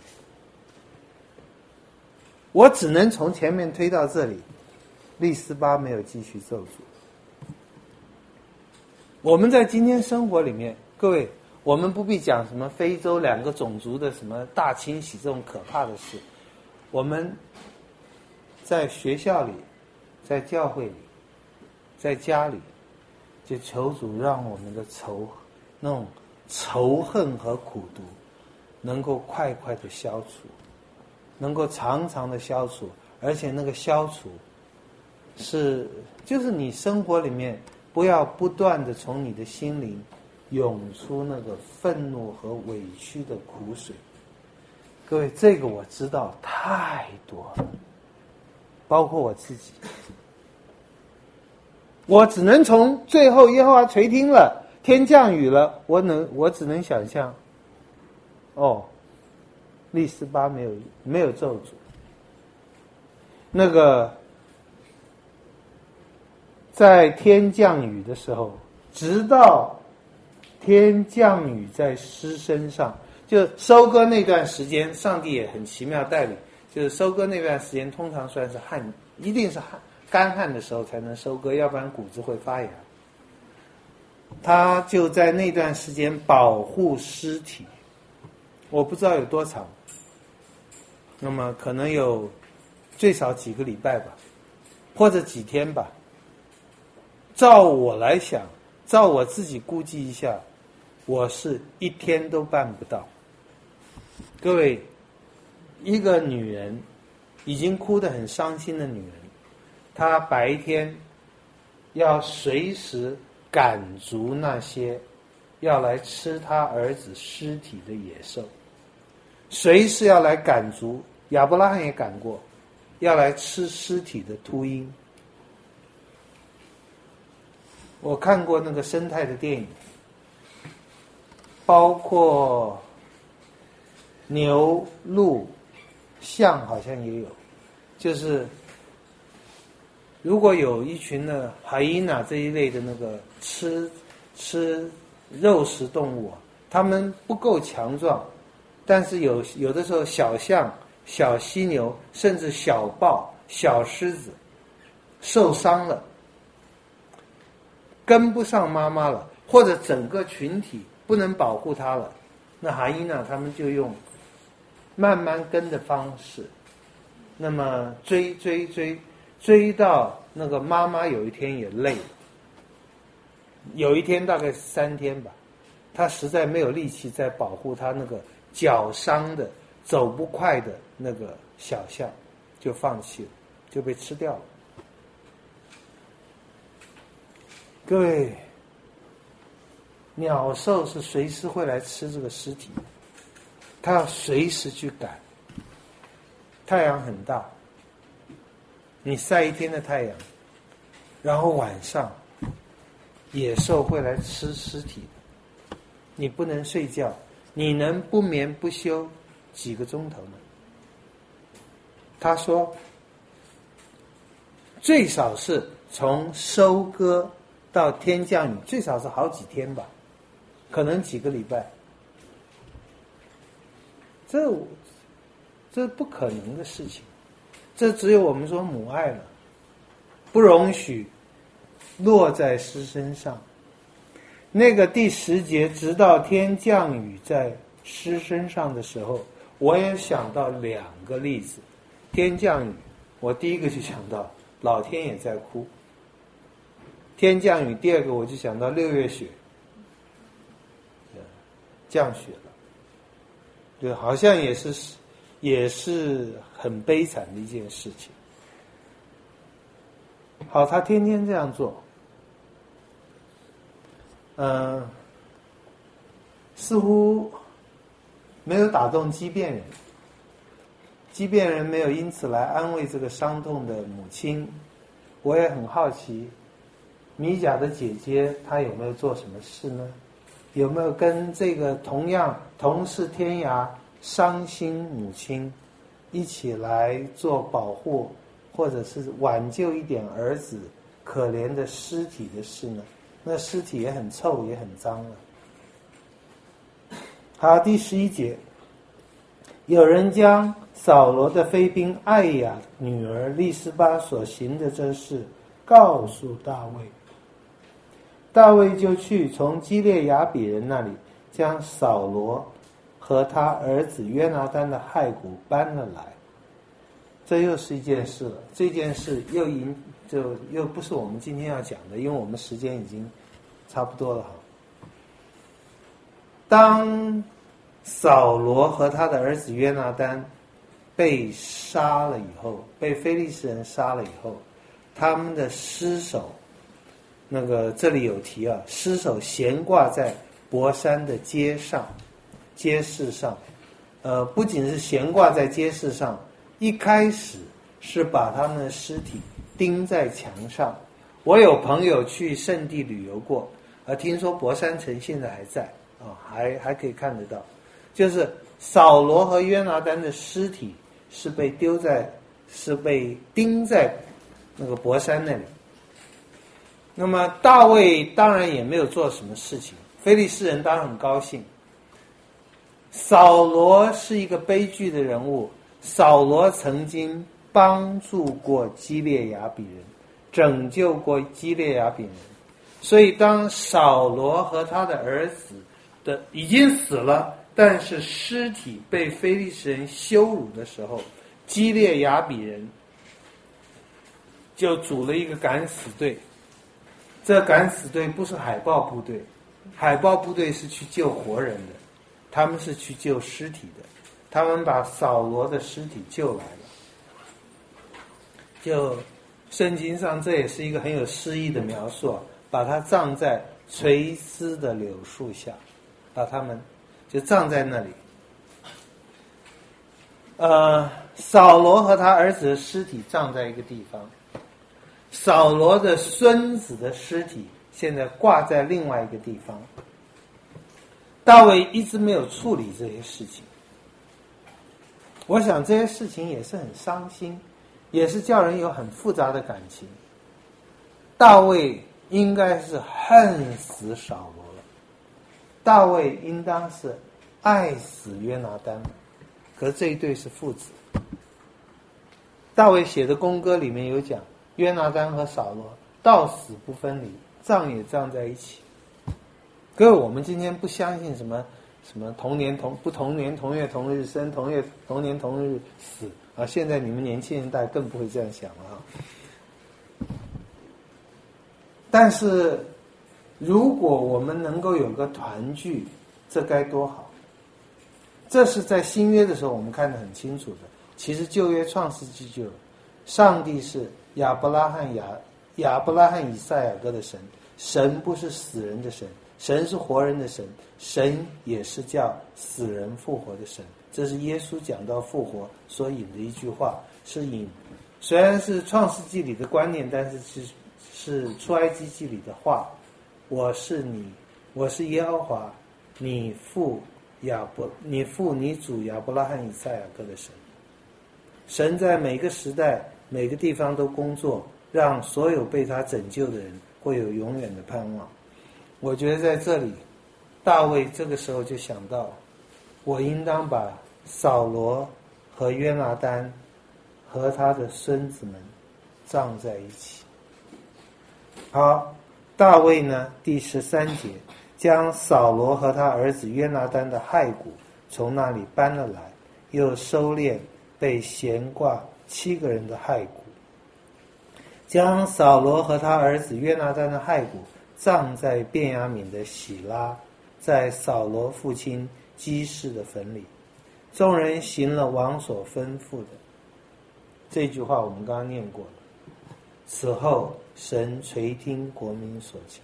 我只能从前面推到这里，利斯巴没有继续咒诅。我们在今天生活里面，各位，我们不必讲什么非洲两个种族的什么大清洗这种可怕的事。我们在学校里，在教会里，在家里，就求主让我们的仇那种仇恨和苦毒能够快快的消除，能够长长的消除，而且那个消除是就是你生活里面不要不断的从你的心灵涌出那个愤怒和委屈的苦水。各位，这个我知道太多了，包括我自己。我只能从最后耶和华垂听了，天降雨了，我能我只能想象，哦，利斯巴没有没有咒诅，那个在天降雨的时候，直到天降雨在尸身上，就收割那段时间，上帝也很奇妙带领，就是收割那段时间通常算是旱，一定是旱干旱的时候才能收割，要不然谷子会发芽。他就在那段时间保护尸体，我不知道有多长，那么可能有最少几个礼拜吧，或者几天吧。照我来想，照我自己估计一下，我是一天都办不到。各位，一个女人已经哭得很伤心的女人，她白天要随时赶逐那些要来吃他儿子尸体的野兽，随时要来赶逐，亚伯拉罕也赶过，要来吃尸体的秃鹰。 我看过那个生态的电影，包括牛、鹿、象好像也有，就是如果有一群的海伊娜这一类的那个吃吃肉食动物啊，它们不够强壮，但是有有的时候小象、小犀牛，甚至小豹、小狮子受伤了，跟不上妈妈了，或者整个群体不能保护它了，那海伊娜他们就用慢慢跟的方式，那么追追追追到那个妈妈有一天也累了，有一天大概三天吧，她实在没有力气再保护她那个脚伤的走不快的那个小象，就放弃了，就被吃掉了。各位，鸟兽是随时会来吃这个尸体，它要随时去赶。太阳很大，你晒一天的太阳，然后晚上野兽会来吃尸体，你不能睡觉，你能不眠不休几个钟头呢？他说最少是从收割到天降雨，最少是好几天吧，可能几个礼拜，这这不可能的事情，这只有我们说母爱了，不容许落在尸身上。那个第十节，直到天降雨在尸身上的时候，我也想到两个例子。天降雨，我第一个就想到老天也在哭。天降雨，第二个我就想到六月雪，降雪了，对，好像也是也是很悲惨的一件事情。好，他天天这样做，嗯、呃，似乎没有打动畸变人，畸变人没有因此来安慰这个伤痛的母亲。我也很好奇，米甲的姐姐她有没有做什么事呢？有没有跟这个同样同是天涯伤心母亲一起来做保护，或者是挽救一点儿子可怜的尸体的事呢？那尸体也很臭也很脏了。好，第十一节，有人将扫罗的妃嫔艾雅女儿利斯巴所行的这事告诉大卫，大卫就去从基列雅比人那里将扫罗和他儿子约拿单的骸骨搬了来。这又是一件事了，这件事又引就又不是我们今天要讲的，因为我们时间已经差不多了哈。当扫罗和他的儿子约拿单被杀了以后，被非利士人杀了以后，他们的尸首，那个这里有提啊，尸首悬挂在伯山的街上、街市上，呃，不仅是悬挂在街市上，一开始是把他们的尸体钉在墙上。我有朋友去圣地旅游过，呃，听说伯山城现在还在啊、哦，还还可以看得到。就是扫罗和约拿单的尸体是被丢在，是被钉在那个伯山那里。那么大卫当然也没有做什么事情，非利士人当然很高兴。扫罗是一个悲剧的人物，扫罗曾经帮助过基列雅比人，拯救过基列雅比人，所以当扫罗和他的儿子的已经死了，但是尸体被非利士人羞辱的时候，基列雅比人就组了一个敢死队。这敢死队不是海豹部队，海豹部队是去救活人的，他们是去救尸体的，他们把扫罗的尸体救来了。就圣经上这也是一个很有诗意的描述啊，把他葬在垂丝的柳树下，把他们就葬在那里。呃，扫罗和他儿子的尸体葬在一个地方，扫罗的孙子的尸体现在挂在另外一个地方。大卫一直没有处理这些事情，我想这些事情也是很伤心，也是叫人有很复杂的感情。大卫应该是恨死扫罗了，大卫应当是爱死约拿单了，可是这一对是父子。大卫写的公歌里面有讲，约拿单和扫罗到死不分离，葬也葬在一起。各位，我们今天不相信什么什么同年同不同年同月同日生，同月同年同日死啊！现在你们年轻人代更不会这样想了啊。但是，如果我们能够有个团聚，这该多好！这是在新约的时候我们看得很清楚的。其实旧约创世纪就有，上帝是亚伯拉罕亚亚伯拉罕以赛亚哥的神，神不是死人的神，神是活人的神，神也是叫死人复活的神。这是耶稣讲到复活所引的一句话，是引虽然是创世纪里的观念，但是是是出埃及记里的话。我是你，我是耶和华，你父亚伯，你父你主亚伯拉罕以赛亚哥的神。神在每个时代每个地方都工作，让所有被他拯救的人会有永远的盼望。我觉得在这里大卫这个时候就想到，我应当把扫罗和约拿单和他的孙子们葬在一起。好，大卫呢第十三节，将扫罗和他儿子约拿单的骸骨从那里搬了来，又收敛被悬挂七个人的骸骨，将扫罗和他儿子约拿单的骸骨葬在便雅悯的喜拉，在扫罗父亲基士的坟里。众人行了王所吩咐的。这句话我们刚刚念过了。此后神垂听国民所求。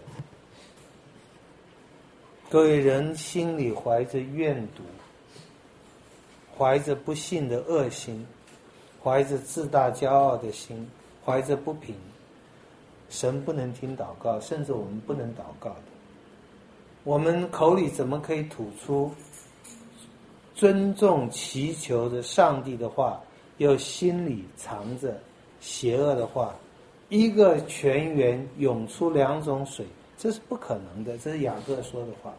各位，人心里怀着怨毒，怀着不幸的恶心，怀着自大骄傲的心，怀着不平，神不能听祷告，甚至我们不能祷告的。我们口里怎么可以吐出尊重祈求的上帝的话，又心里藏着邪恶的话？一个泉源涌出两种水，这是不可能的，这是雅各说的话。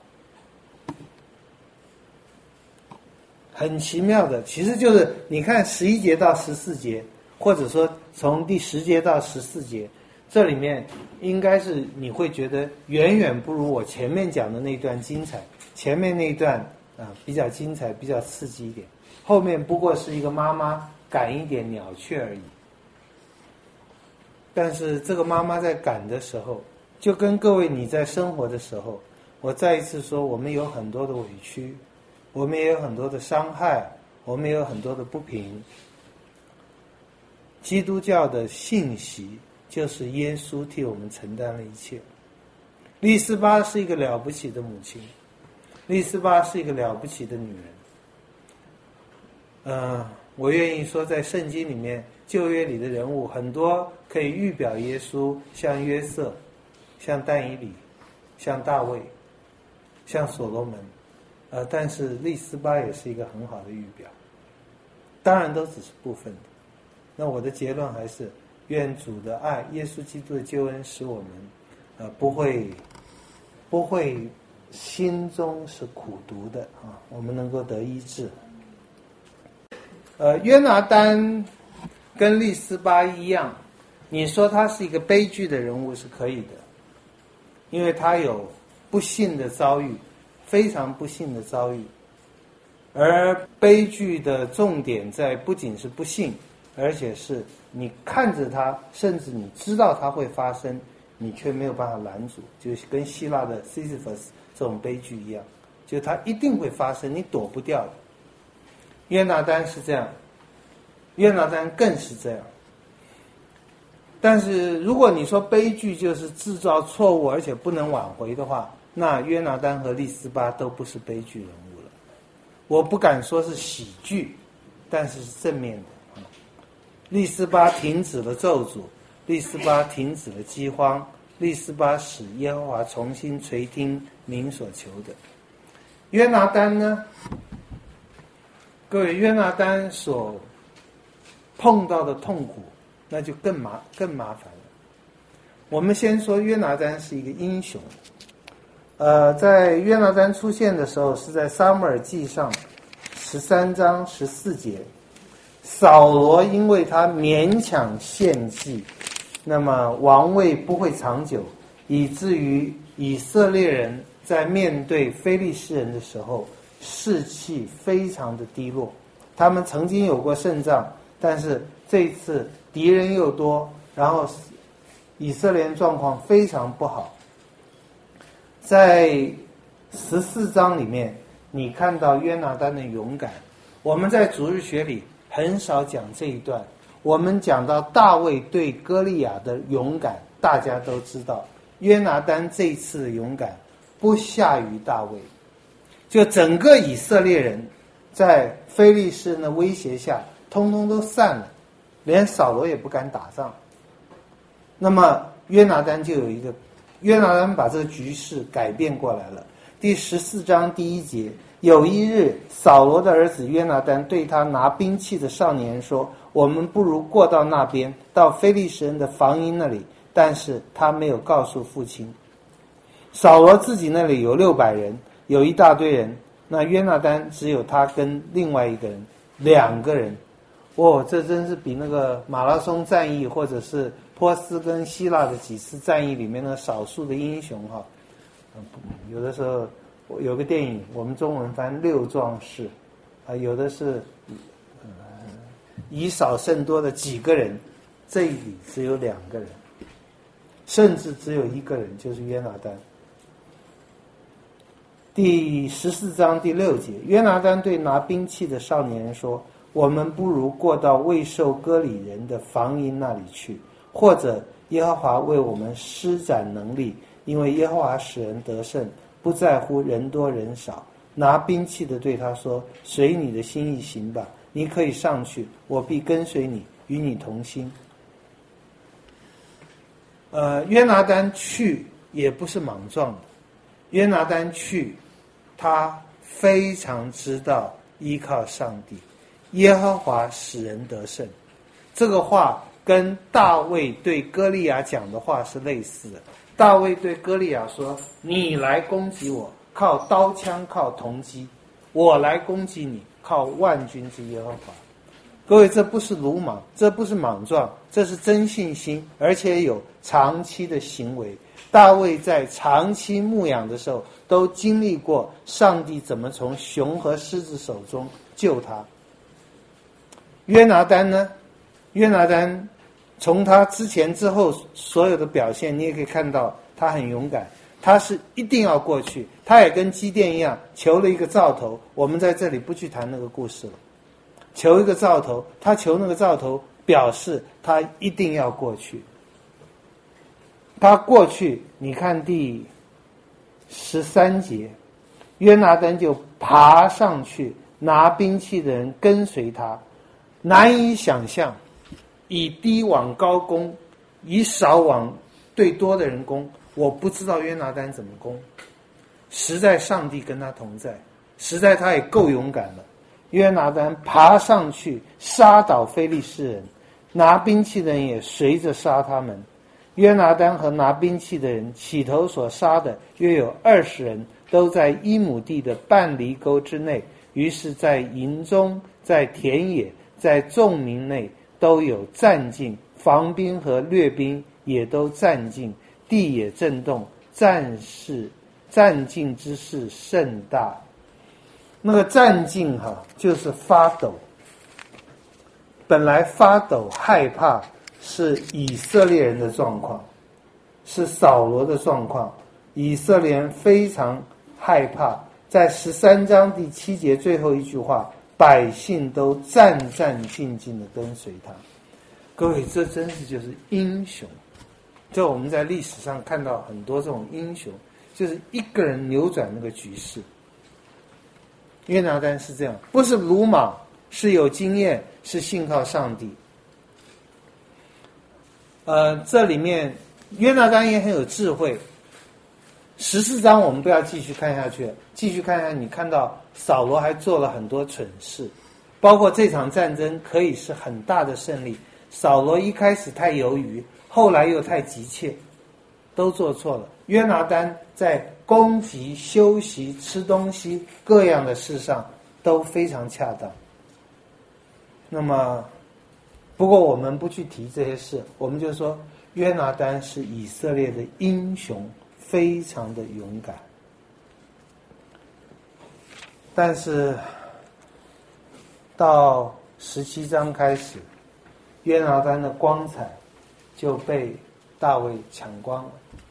很奇妙的，其实就是你看十一节到十四节，或者说从第十节到十四节，这里面应该是你会觉得远远不如我前面讲的那段精彩。前面那一段啊比较精彩，比较刺激一点，后面不过是一个妈妈赶一点鸟雀而已。但是这个妈妈在赶的时候，就跟各位你在生活的时候，我再一次说，我们有很多的委屈，我们也有很多的伤害，我们也有很多的不平。基督教的信息就是耶稣替我们承担了一切。利斯巴是一个了不起的母亲，利斯巴是一个了不起的女人。呃，我愿意说在圣经里面旧约里的人物很多可以预表耶稣，像约瑟，像但以理，像大卫，像所罗门，呃，但是利斯巴也是一个很好的预表，当然都只是部分的。那我的结论还是，愿主的爱，耶稣基督的救恩使我们呃不会不会心中是苦毒的啊，我们能够得医治。呃，约拿单跟利斯巴一样，你说他是一个悲剧的人物是可以的，因为他有不幸的遭遇，非常不幸的遭遇。而悲剧的重点在不仅是不幸，而且是你看着它，甚至你知道它会发生，你却没有办法拦阻，就是跟希腊的 Sisyphus 这种悲剧一样，就它一定会发生，你躲不掉的。约拿单是这样，约拿单更是这样。但是如果你说悲剧就是制造错误而且不能挽回的话，那约拿单和利斯巴都不是悲剧人物了。我不敢说是喜剧，但是是正面的。利斯巴停止了咒诅，利斯巴停止了饥荒， 利斯巴使耶和华重新垂听民所求的。约拿单呢？各位，约拿单所碰到的痛苦，那就更麻更麻烦了。我们先说约拿单是一个英雄。呃，在约拿单出现的时候，是在撒母耳记上十三章十四节。扫罗因为他勉强献祭，那么王位不会长久，以至于以色列人在面对非利士人的时候，士气非常的低落。他们曾经有过胜仗，但是这一次敌人又多，然后以色列人状况非常不好。在十四章里面，你看到约拿单的勇敢。我们在主日学里很少讲这一段，我们讲到大卫对歌利亚的勇敢，大家都知道。约拿单这一次的勇敢不下于大卫，就整个以色列人在非利士人的威胁下，通通都散了，连扫罗也不敢打仗。那么约拿单就有一个，约拿单把这个局势改变过来了。第十四章第一节，有一日，扫罗的儿子约拿单对他拿兵器的少年说：“我们不如过到那边，到非利士人的防营那里。”但是他没有告诉父亲。扫罗自己那里有六百人，有一大堆人，那约拿单只有他跟另外一个人，两个人。哦，这真是比那个马拉松战役或者是波斯跟希腊的几次战役里面的少数的英雄哈。有的时候有个电影，我们中文翻六壮士，啊，有的是、呃、以少胜多的几个人，这一里只有两个人，甚至只有一个人，就是约拿单。第十四章第六节，约拿单对拿兵器的少年人说：“我们不如过到未受割礼人的防营那里去，或者耶和华为我们施展能力，因为耶和华使人得胜，不在乎人多人少。”拿兵器的对他说：“随你的心意行吧，你可以上去，我必跟随你，与你同心。”呃，约拿单去也不是莽撞的，约拿单去，他非常知道依靠上帝，耶和华使人得胜。这个话跟大卫对歌利亚讲的话是类似的。大卫对歌利亚说：“你来攻击我，靠刀枪靠铜戟；我来攻击你，靠万军之耶和华。”各位，这不是鲁莽，这不是莽撞，这是真信心，而且有长期的行为。大卫在长期牧养的时候，都经历过上帝怎么从熊和狮子手中救他。约拿单呢？约拿单从他之前之后所有的表现，你也可以看到他很勇敢，他是一定要过去。他也跟基甸一样，求了一个兆头。我们在这里不去谈那个故事了。求一个兆头，他求那个兆头，表示他一定要过去。他过去，你看第十三节，约拿单就爬上去，拿兵器的人跟随他，难以想象，以低往高攻，以少往对多的人攻。我不知道约拿单怎么攻，实在上帝跟他同在，实在他也够勇敢了。约拿单爬上去杀倒非利士人，拿兵器的人也随着杀他们。约拿单和拿兵器的人起头所杀的约有二十人，都在一亩地的半犁沟之内。于是在营中，在田野，在众民内都有战境，防兵和掠兵也都战境，地也震动，战事战境之事甚大。那个战境哈、啊，就是发抖。本来发抖害怕是以色列人的状况，是扫罗的状况。以色列人非常害怕，在十三章第七节最后一句话，百姓都战战兢兢地跟随他。各位，这真是就是英雄。这我们在历史上看到很多这种英雄，就是一个人扭转那个局势。约拿单是这样，不是鲁莽，是有经验，是信靠上帝。呃，这里面约拿单也很有智慧。十四章我们不要继续看下去了，继续看下去，你看到扫罗还做了很多蠢事，包括这场战争可以是很大的胜利，扫罗一开始太犹豫，后来又太急切，都做错了。约拿单在攻击、休息、吃东西各样的事上都非常恰当。那么不过我们不去提这些事，我们就说约拿单是以色列的英雄，非常的勇敢。但是到十七章开始，约拿单的光彩就被大卫抢光了。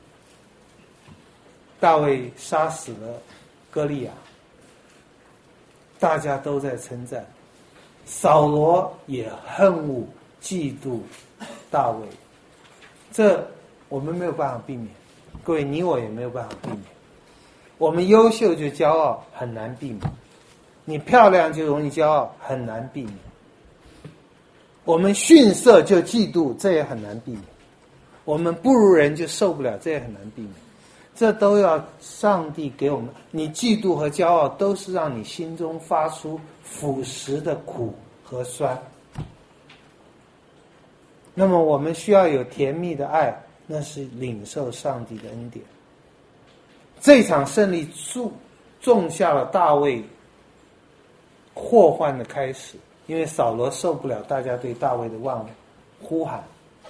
大卫杀死了歌利亚，大家都在称赞。扫罗也恨恶、嫉妒大卫，这我们没有办法避免，各位你我也没有办法避免。我们优秀就骄傲，很难避免；你漂亮就容易骄傲，很难避免；我们逊色就嫉妒，这也很难避免；我们不如人就受不了，这也很难避免。这都要上帝给我们，你嫉妒和骄傲都是让你心中发出腐蚀的苦和酸。那么我们需要有甜蜜的爱，那是领受上帝的恩典。这场胜利种种下了大卫祸患的开始，因为扫罗受不了大家对大卫的望呼喊。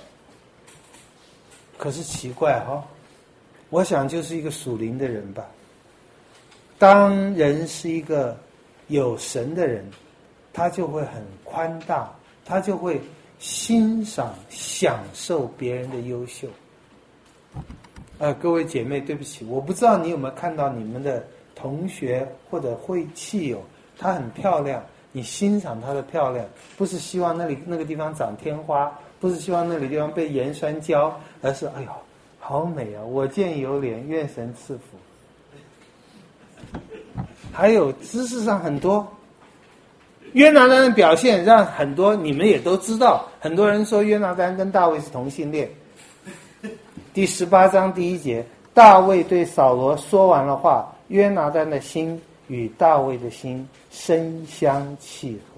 可是奇怪哈、哦，我想就是一个属灵的人吧。当人是一个有神的人，他就会很宽大，他就会欣赏、享受别人的优秀。呃，各位姐妹，对不起，我不知道你有没有看到你们的同学或者会戚友，她很漂亮，你欣赏她的漂亮，不是希望那里那个地方长天花，不是希望那里地方被盐酸浇，而是哎呦，好美啊！我见犹怜，愿神赐福。还有知识上很多，约拿单的表现让很多你们也都知道，很多人说约拿单跟大卫是同性恋。第十八章第一节，大卫对扫罗说完了话，约拿单的心与大卫的心深相契合。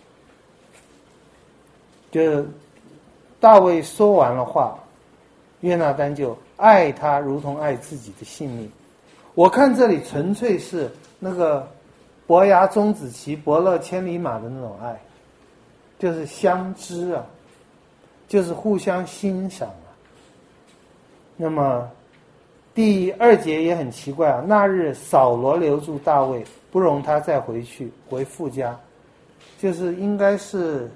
就是大卫说完了话，约拿单就爱他如同爱自己的性命。我看这里纯粹是那个伯牙钟子期伯乐千里马的那种爱，就是相知啊，就是互相欣赏啊。那么第二节也很奇怪啊，那日扫罗留住大卫，不容他再回去回父家，就是应该是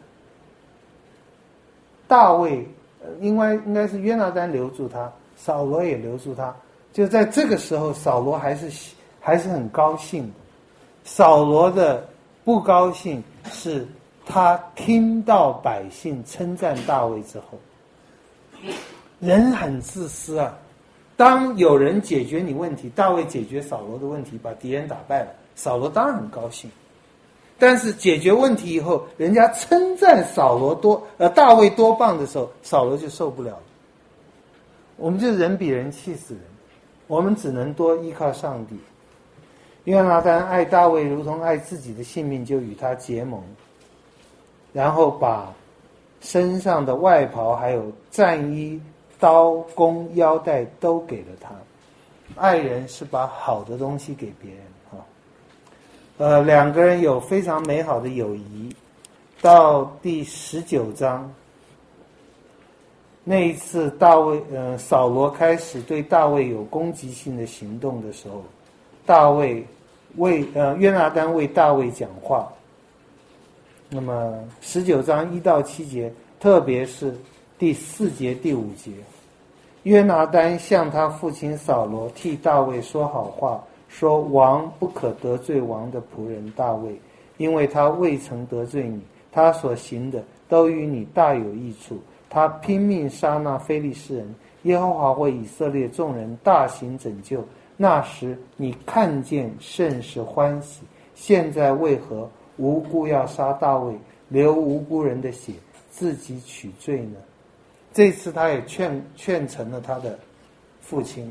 大卫，应该应该是约拿单留住他，扫罗也留住他。就在这个时候，扫罗还是还是很高兴的。扫罗的不高兴是他听到百姓称赞大卫之后。人很自私啊，当有人解决你问题，大卫解决扫罗的问题，把敌人打败了，扫罗当然很高兴。但是解决问题以后，人家称赞扫罗多呃大卫多棒的时候，扫罗就受不了了。我们就人比人气死人，我们只能多依靠上帝。约拿单爱大卫如同爱自己的性命，就与他结盟，然后把身上的外袍还有战衣、刀弓、腰带都给了他。爱人是把好的东西给别人啊。呃，两个人有非常美好的友谊。到第十九章，那一次大卫呃扫罗开始对大卫有攻击性的行动的时候，大卫为呃约拿单为大卫讲话。那么十九章一到七节，特别是第四节第五节，约拿单向他父亲扫罗替大卫说好话，说王不可得罪王的仆人大卫，因为他未曾得罪你，他所行的都与你大有益处。他拼命杀那非利士人，耶和华为以色列众人大行拯救。那时你看见甚是欢喜，现在为何无辜要杀大卫，流无辜人的血，自己取罪呢？ 这次他也劝劝成了他的父亲，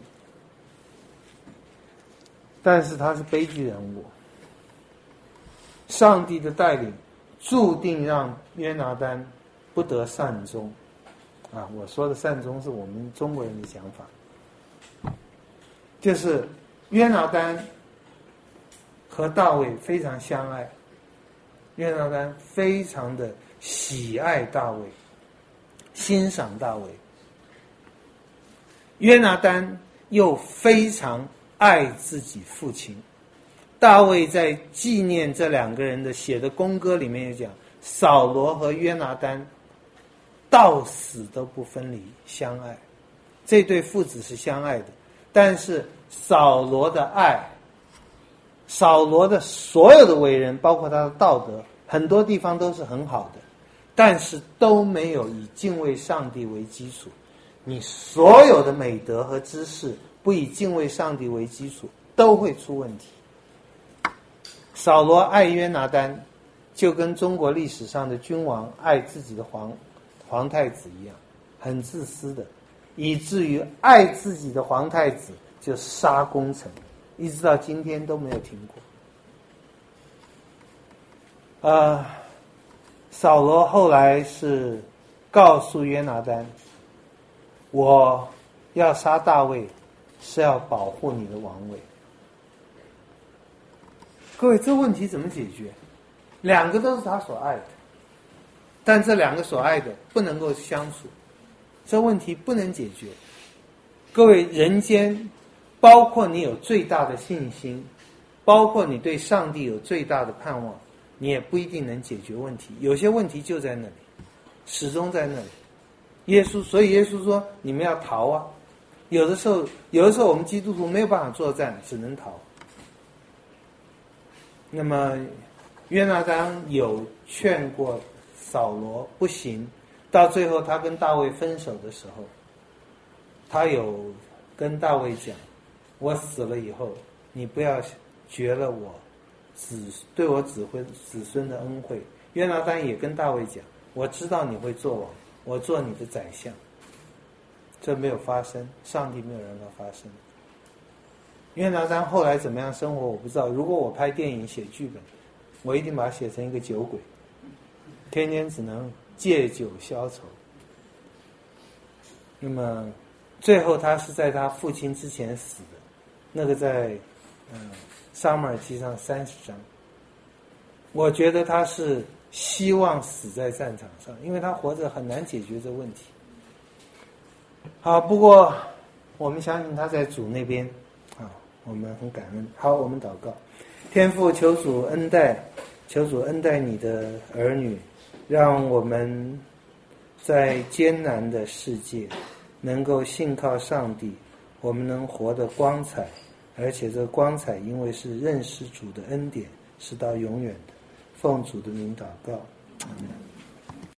但是他是悲剧人物。上帝的带领注定让约拿单不得善终啊！我说的善终是我们中国人的想法，就是约拿单和大卫非常相爱，约拿单非常的喜爱大卫，欣赏大卫。约拿单又非常爱自己父亲。大卫在纪念这两个人的写的功歌里面也讲，扫罗和约拿单到死都不分离，相爱。这对父子是相爱的，但是扫罗的爱，扫罗的所有的为人，包括他的道德，很多地方都是很好的，但是都没有以敬畏上帝为基础。你所有的美德和知识不以敬畏上帝为基础，都会出问题。扫罗爱约拿单，就跟中国历史上的君王爱自己的皇皇太子一样，很自私的，以至于爱自己的皇太子就杀功臣，一直到今天都没有停过。呃，扫罗后来是告诉约拿单，我要杀大卫，是要保护你的王位。各位，这问题怎么解决？两个都是他所爱的，但这两个所爱的不能够相处，这问题不能解决。各位，人间包括你有最大的信心，包括你对上帝有最大的盼望，你也不一定能解决问题。有些问题就在那里，始终在那里。耶稣，所以耶稣说你们要逃啊。有的时候，有的时候我们基督徒没有办法作战，只能逃。那么约拿单有劝过扫罗，不行，到最后他跟大卫分手的时候，他有跟大卫讲，我死了以后，你不要绝了我子对我子会子孙的恩惠。约拿单也跟大卫讲，我知道你会做王，我做你的宰相。这没有发生，上帝没有让它发生。约拿单后来怎么样生活我不知道，如果我拍电影写剧本，我一定把它写成一个酒鬼，天天只能借酒消愁。那么最后他是在他父亲之前死的，那个在嗯撒母耳记上三十章。我觉得他是希望死在战场上，因为他活着很难解决这问题。好，不过我们相信他在主那边啊，我们很感恩。好，我们祷告。天父，求主恩待，求主恩待你的儿女，让我们在艰难的世界能够信靠上帝，我们能活得光彩，而且这光彩因为是认识主的恩典，是到永远的。奉主的名祷告，阿们。